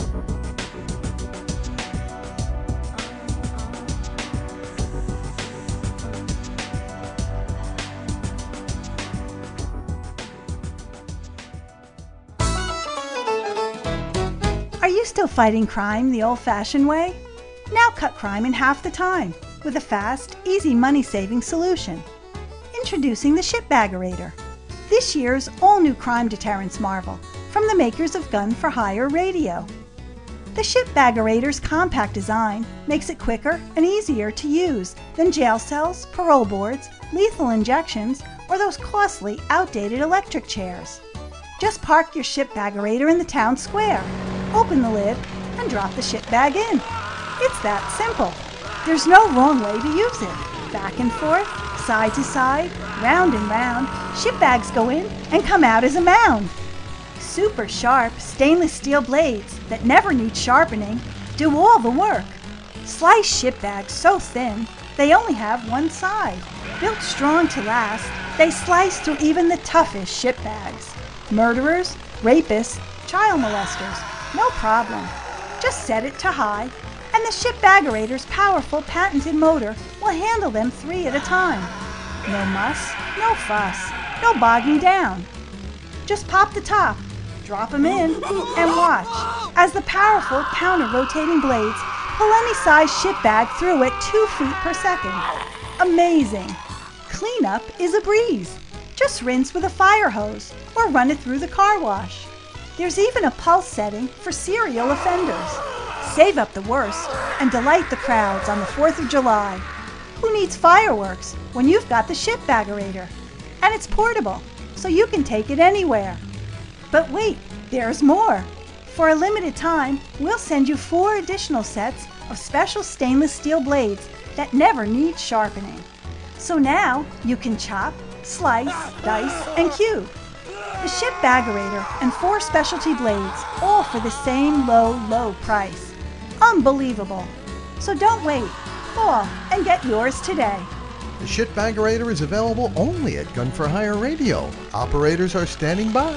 Are you still fighting crime the old-fashioned way? Now cut crime in half the time with a fast, easy money-saving solution. Introducing the Shipbaggerator, this year's all-new crime deterrence marvel from the makers of Gun for Hire Radio. The Shipbaggerator's compact design makes it quicker and easier to use than jail cells, parole boards, lethal injections, or those costly, outdated electric chairs. Just park your Shipbaggerator in the town square, open the lid, and drop the ship bag in. It's that simple. There's no wrong way to use it. Back and forth, side to side, round and round, ship bags go in and come out as a mound. Super sharp stainless steel blades that never need sharpening do all the work. Slice ship bags so thin they only have one side. Built strong to last, they slice through even the toughest ship bags. Murderers, rapists, child molesters, no problem. Just set it to high, and the Shipbaggerator's powerful patented motor will handle them three at a time. No muss, no fuss, no bogging down. Just pop the top, drop them in, and watch as the powerful counter-rotating blades pull any size ship bag through at two feet per second. Amazing! Cleanup is a breeze. Just rinse with a fire hose or run it through the car wash. There's even a pulse setting for serial offenders. Save up the worst and delight the crowds on the fourth of July. Who needs fireworks when you've got the Shipbaggerator? And it's portable, so you can take it anywhere. But wait, there's more. For a limited time, we'll send you four additional sets of special stainless steel blades that never need sharpening. So now you can chop, slice, dice, and cube. The Shipbaggerator and four specialty blades, all for the same low, low price. Unbelievable. So don't wait. Call and get yours today. The Shipbaggerator is available only at Gun for Hire Radio. Operators are standing by.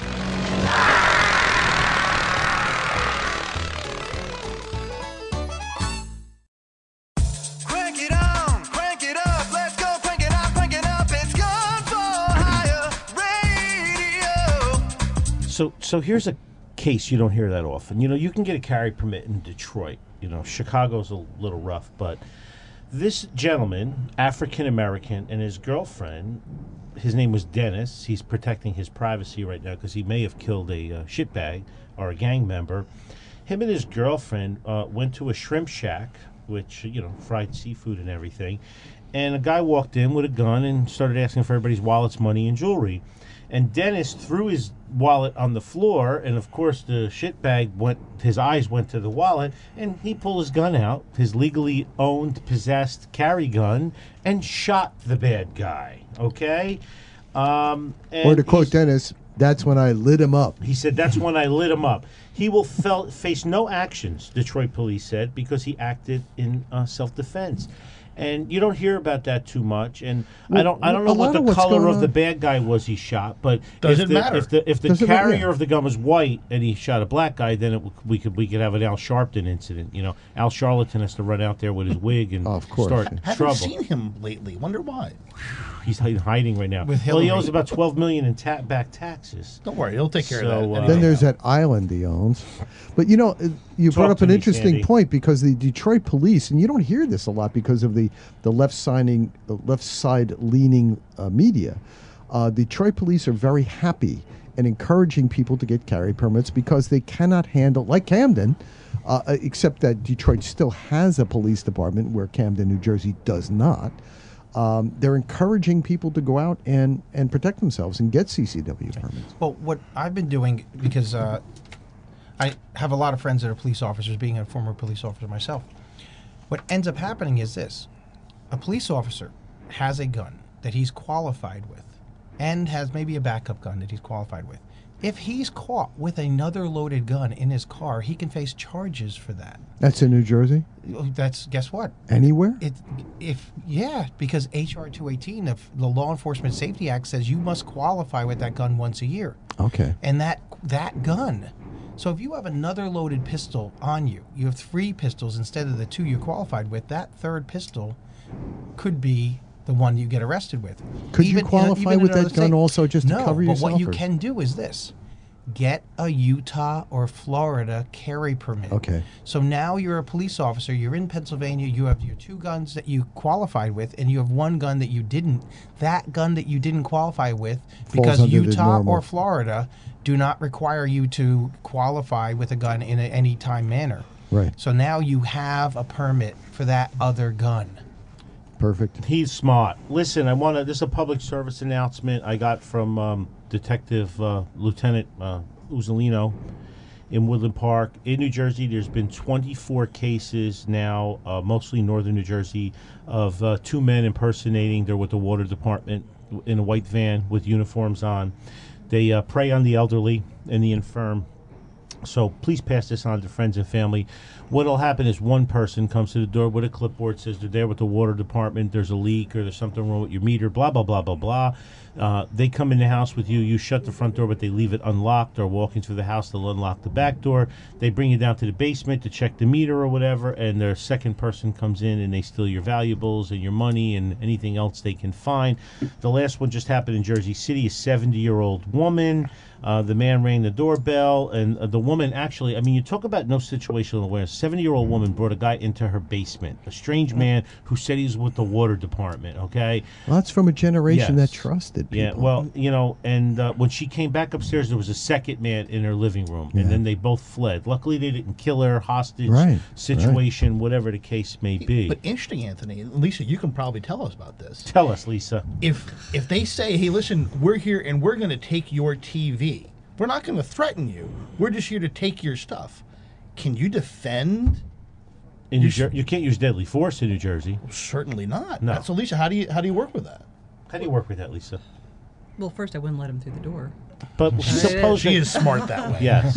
Crank it on, crank it up, let's go, crank it up, crank it up, it's Gun for Hire Radio. So, so here's a case you don't hear that often. You know, you can get a carry permit in Detroit. You know, Chicago's a little rough, but this gentleman, African American, and his girlfriend, his name was Dennis. He's protecting his privacy right now because he may have killed a uh, shitbag or a gang member. Him and his girlfriend uh, went to a shrimp shack, which, you know, fried seafood and everything, and a guy walked in with a gun and started asking for everybody's wallets, money, and jewelry. And Dennis threw his wallet on the floor, and of course the shitbag went, his eyes went to the wallet, and he pulled his gun out, his legally owned, possessed carry gun, and shot the bad guy, okay? Um, and Or to quote he's- Dennis, that's when I lit him up. he said, that's when I lit him up. He will fel- face no actions, Detroit police said, because he acted in uh, self-defense. And you don't hear about that too much, and Well, I don't. I don't know a what lot the of what's color going of the on- bad guy was he shot, but Does if it the, matter? If the if the Does it matter? carrier Yeah. of the gun was white and he shot a black guy, then it, w- we could we could have an Al Sharpton incident. You know, Al Charlatan has to run out there with his wig and Oh, of course. start Haven't trouble. seen him lately. Wonder why. He's hi- hiding right now. With well, he Hillary. owes about twelve million in ta- back taxes. Don't worry, he'll take care So, of that. uh, anyway. Then there's that island he owns. But you know, uh, you Talk brought up to an me, interesting Sandy. point because the Detroit police, and you don't hear this a lot because of the the left signing, the left side leaning uh, media. Uh, Detroit police are very happy and encouraging people to get carry permits because they cannot handle, like Camden, uh, uh, except that Detroit still has a police department where Camden, New Jersey, does not. Um, they're encouraging people to go out and, and protect themselves and get C C W permits. Well, what I've been doing, because uh, I have a lot of friends that are police officers, being a former police officer myself, what ends up happening is this. A police officer has a gun that he's qualified with and has maybe a backup gun that he's qualified with. If he's caught with another loaded gun in his car, he can face charges for that. That's in New Jersey? That's, guess what? Anywhere? It, if yeah, because H R two eighteen, the, the Law Enforcement Safety Act, says you must qualify with that gun once a year, Okay. and that that gun. So if you have another loaded pistol on you, you have three pistols instead of the two you qualified with. That third pistol could be the one you get arrested with. Could you in- qualify even in with that another gun state. also just to No, cover but yourself, what you or- can do is this: get a Utah or Florida carry permit. Okay. So now you're a police officer, you're in Pennsylvania, you have your two guns that you qualified with, and you have one gun that you didn't. That gun that you didn't qualify with, because under the Utah normal. or Florida do not require you to qualify with a gun in a, any time manner. Right. So now you have a permit for that other gun. Perfect. He's smart. Listen, I want to. This is a public service announcement I got from um, Detective uh, Lieutenant uh, Uzzolino in Woodland Park in New Jersey. There's been twenty-four cases now, uh, mostly northern New Jersey, of uh, two men impersonating. They're with the water department in a white van with uniforms on. They uh, prey on the elderly and the infirm. So please pass this on to friends and family. What'll happen is one person comes to the door with a clipboard, says they're there with the water department, there's a leak or there's something wrong with your meter, blah, blah, blah, blah, blah. Uh, they come in the house with you, you shut the front door, but they leave it unlocked, or walking through the house, they'll unlock the back door. They bring you down to the basement to check the meter or whatever, and their second person comes in and they steal your valuables and your money and anything else they can find. The last one just happened in Jersey City, a seventy-year-old woman. Uh, the man rang the doorbell, and uh, the woman actually, I mean, you talk about no situational awareness. A seventy-year-old woman brought a guy into her basement, a strange man who said he was with the water department, okay? Well, that's from a generation Yes. that trusted people. Yeah, well, you know, and uh, when she came back upstairs, there was a second man in her living room, Yeah. and then they both fled. Luckily, they didn't kill her, hostage Right, situation, whatever the case may be. But interesting, Anthony. Lisa, you can probably tell us about this. Tell us, Lisa. If if they say, "Hey, listen, we're here and we're going to take your T V," we're not going to threaten you. We're just here to take your stuff. Can you defend? In New Jer- you can't use deadly force in New Jersey. Certainly not. No. So, Lisa, how do you how do you work with that? How do you work with that, Lisa? Well, first I wouldn't let him through the door. But suppose She they- is smart that way. Yes.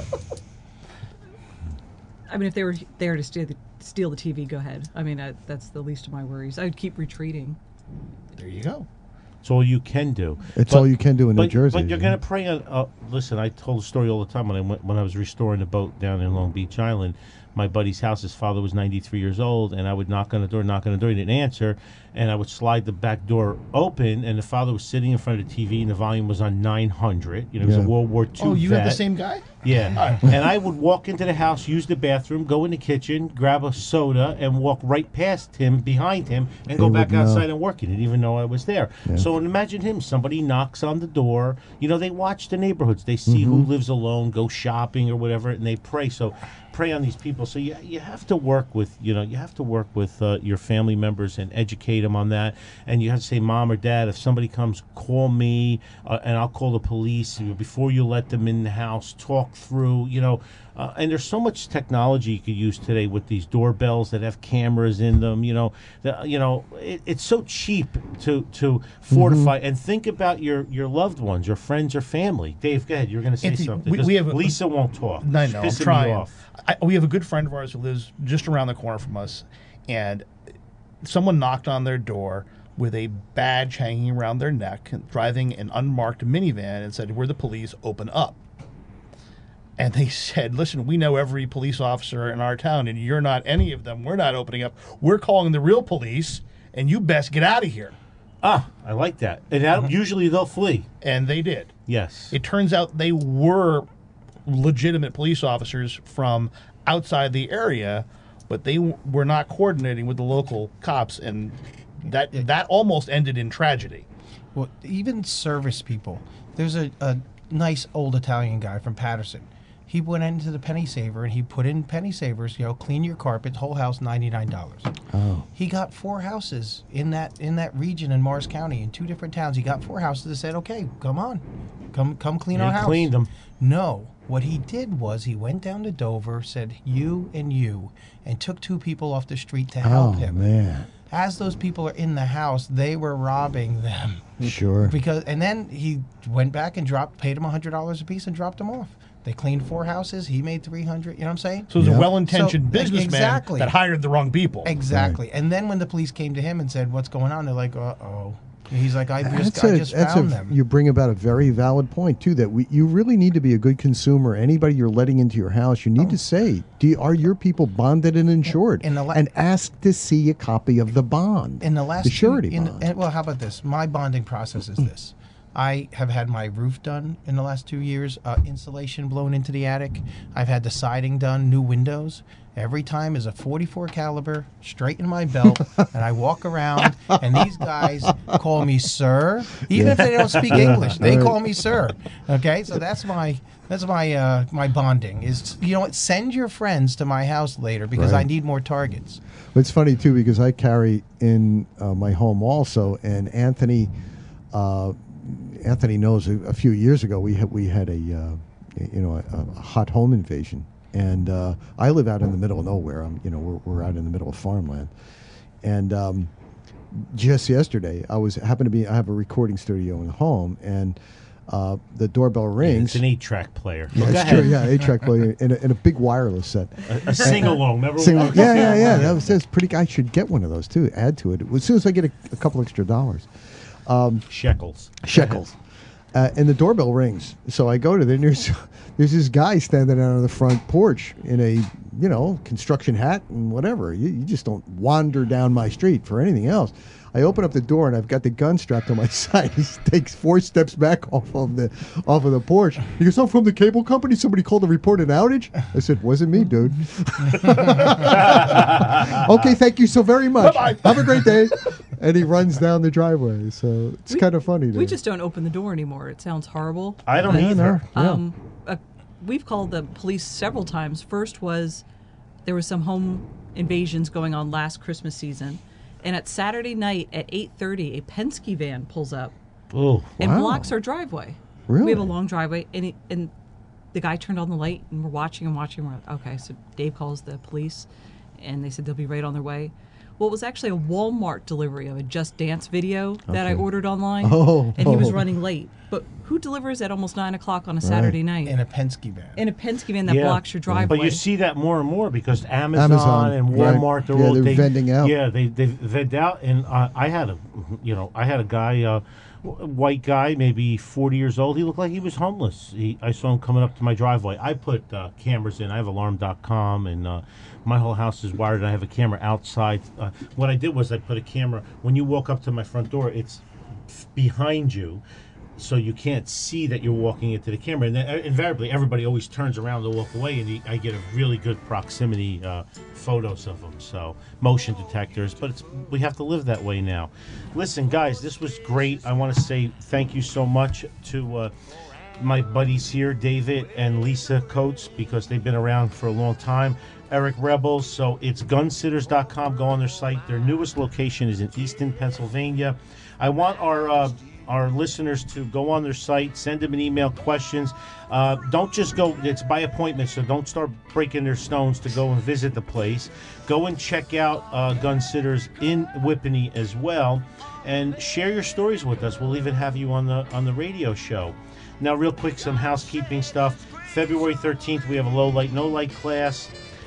I mean, if they were there to steal the, steal the T V, go ahead. I mean, I, that's the least of my worries. I would keep retreating. There you go. It's all you can do. It's But- all you can do in New but, Jersey. But you're going to prey on. Uh, listen, I told a story all the time when I went when I was restoring the boat down in Long Beach Island. My buddy's house, his father was ninety-three years old, and I would knock on the door, knock on the door, he didn't answer, and I would slide the back door open, and the father was sitting in front of the T V, and the volume was on nine hundred. You know, he was Yeah. a World War Two Oh, you vet. have the same guy? Yeah. And I would walk into the house, use the bathroom, go in the kitchen, grab a soda, and walk right past him, behind him, and go He back would know. outside and work. He didn't even know I was there. Yeah. So imagine him. Somebody knocks on the door. You know, they watch the neighborhoods. They see who Mm-hmm. lives alone, go shopping or whatever, and they pray. So prey on these people. So you, you have to work with, you know, you have to work with uh, your family members and educate them on that. And you have to say, Mom or Dad, if somebody comes, call me, uh, and I'll call the police. Before you let them in the house, talk through, you know, uh, and there's so much technology you could use today with these doorbells that have cameras in them. You know, the, you know, it, it's so cheap to to fortify and think about your your loved ones, your friends, or family. Dave, go ahead. You're going to say Anthony, something. we- 'cause we have a- Lisa won't talk. No, She's no, I'm pissing me trying. off. I, we have a good friend of ours who lives just around the corner from us, and someone knocked on their door with a badge hanging around their neck, driving an unmarked minivan, and said, "We're the police, open up." And they said, "Listen, we know every police officer in our town, and you're not any of them. We're not opening up. We're calling the real police, and you best get out of here." Ah, I like that. And that, usually they'll flee. And they did. Yes. It turns out they were legitimate police officers from outside the area, but they w- were not coordinating with the local cops, and that that almost ended in tragedy. Well, even service people. There's a, a nice old Italian guy from Patterson. He went into the Penny Saver and he put in Penny Savers, you know, clean your carpet, whole house, ninety-nine dollars. Oh. He got four houses in that in that region in Morris County, in two different towns. He got four houses that said, "Okay, come on, come come clean And our he house." cleaned them. No, what he did was he went down to Dover, said you and you, and took two people off the street to help Oh, him. man. As those people are in the house, they were robbing them. Sure. Because and then he went back and dropped, paid them a hundred dollars a piece and dropped them off. They cleaned four houses. He made three hundred. You know what I'm saying? So it was Yep. a well-intentioned So, businessman exactly. that hired the wrong people. Exactly. And then when the police came to him and said, "What's going on?" They're like, "Uh oh." And he's like, "I just, That's I a- just that's found a, them." You bring about a very valid point too. That we, you really need to be a good consumer. Anybody you're letting into your house, you need to say, "Do you, are your people bonded and insured?" In the la- and ask to see a copy of the bond, in the last the two- surety in, bond. and, well, how about this? My bonding process is this. I have had my roof done in the last two years, uh, insulation blown into the attic. I've had the siding done, new windows. Every time is a forty-four caliber straight in my belt, and I walk around, and these guys call me sir, even if they don't speak English. They call me sir. Okay, so that's my that's my uh, my bonding. Is you know what? Send your friends to my house later because I Right. need more targets. It's funny too because I carry in uh, my home also, and Anthony, uh, Anthony knows a, a few years ago we had we had a uh, you know a, a hot home invasion, and uh, I live out in the middle of nowhere. I'm you know we're we're out in the middle of farmland, and um, just yesterday I was happened to be I have a recording studio in the home, and uh, the doorbell rings. It's an eight-track player. Yeah, Go it's ahead. true. Yeah, eight-track player and a, and a big wireless set. A, a sing-along. Remember? Sing-along. Yeah, yeah, yeah. That was that's pretty. I should get one of those too. Add to it as soon as I get a, a couple extra dollars. Um, Shekels. Shekels. Uh, and the doorbell rings. So I go to there. And there's there's this guy standing out on the front porch in a you know construction hat and whatever. You, you just don't wander down my street for anything else. I open up the door and I've got the gun strapped to my side. He takes four steps back off of the off of the porch. He goes, "I'm from the cable company. Somebody called to report an outage." I said, "Wasn't me, dude." Okay, thank you so very much. Bye-bye. Have a great day. And he runs down the driveway. So it's kind of funny. We to- just don't open the door anymore. It sounds horrible. I don't Yeah, either. no, yeah. Um, uh, we've called the police several times. First was there was some home invasions going on last Christmas season, and at Saturday night at eight thirty, a Penske van pulls up Oh, and Wow. blocks our driveway. Really? We have a long driveway, and it, and the guy turned on the light, and we're watching and watching. We're like, okay, so Dave calls the police, and they said they'll be right on their way. Well, it was actually a Walmart delivery of a Just Dance video that I Okay. ordered online, Oh, and he was oh. running late. But who delivers at almost nine o'clock on a Saturday night In a Penske van. in a Penske van that Yeah. blocks your driveway? But you see that more and more because Amazon, Amazon, and right. Walmart, they're Yeah, all they're they, vending out. Yeah, they they vend out, and uh, I had a, you know, I had a guy, uh, w- white guy, maybe forty years old. He looked like he was homeless. He, I saw him coming up to my driveway. I put uh, cameras in. I have alarm dot com, and uh, my whole house is wired. And I have a camera outside. Uh, what I did was I put a camera when you walk up to my front door. It's f- behind you. So you can't see that you're walking into the camera, and then uh, invariably everybody always turns around to walk away, and he, I get a really good proximity uh, photos of them. So motion detectors, but it's, we have to live that way now. Listen, guys, this was great. I want to say thank you so much to uh, my buddies here, David and Lisa Coates, because they've been around for a long time. Eric Rebels. So it's gun sitters dot com. Go on their site. Their newest location is in Easton, Pennsylvania. I want our uh, our listeners to go on their site, send them an email, questions. Uh, don't just go, it's by appointment, so don't start breaking their stones to go and visit the place. Go and check out uh, Gun Sitters in Whippany as well, and share your stories with us. We'll even have you on the on the radio show. Now, real quick, some housekeeping stuff. February thirteenth, we have a low light, no light class.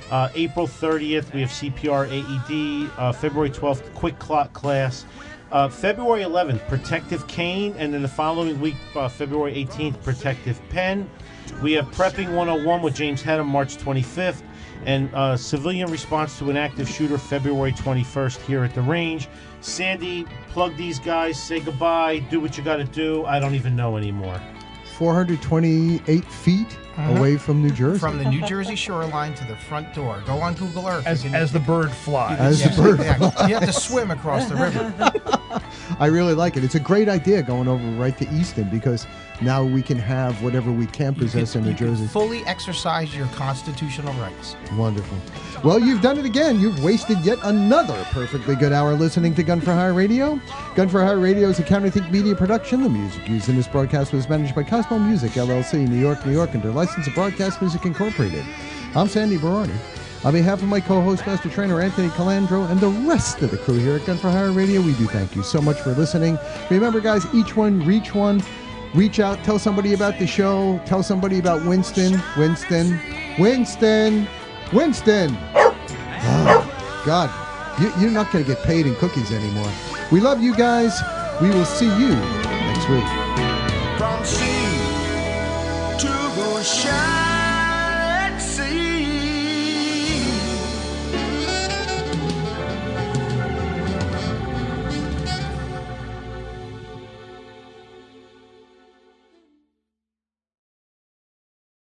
Uh, April thirtieth, we have C P R A E D. Uh, February twelfth, quick clot class. Uh, February eleventh, protective cane. And then the following week, uh, February eighteenth, protective pen. We have Prepping one oh one with James Hedham, March twenty-fifth. And uh, civilian response to an active shooter, February twenty-first, here at the range. Sandy, plug these guys, say goodbye, do what you got to do. I don't even know anymore. four hundred twenty-eight feet Uh-huh. away from New Jersey. From the New Jersey shoreline to the front door. Go on Google Earth. As, You can- as the bird flies. As Yes, the bird exactly. You have to swim across the river. I really like it. It's a great idea going over right to Easton because now we can have whatever we can possess in New You can Jersey. fully exercise your constitutional rights. Wonderful. Well, you've done it again. You've wasted yet another perfectly good hour listening to Gun for Hire Radio. Gun for Hire Radio is a Counterthink Media production. The music used in this broadcast was managed by Cosmo Music, L L C, New York, New York, under license of Broadcast Music Incorporated. I'm Sandy Baroni. On behalf of my co-host, Master Trainer Anthony Calandro, and the rest of the crew here at Gun for Hire Radio, we do thank you so much for listening. Remember, guys, each one, reach one. Reach out, tell somebody about the show, tell somebody about Winston, Winston, Winston, Winston. Oh, God, you, you're not going to get paid in cookies anymore. We love you guys. We will see you next week. From sea to shine.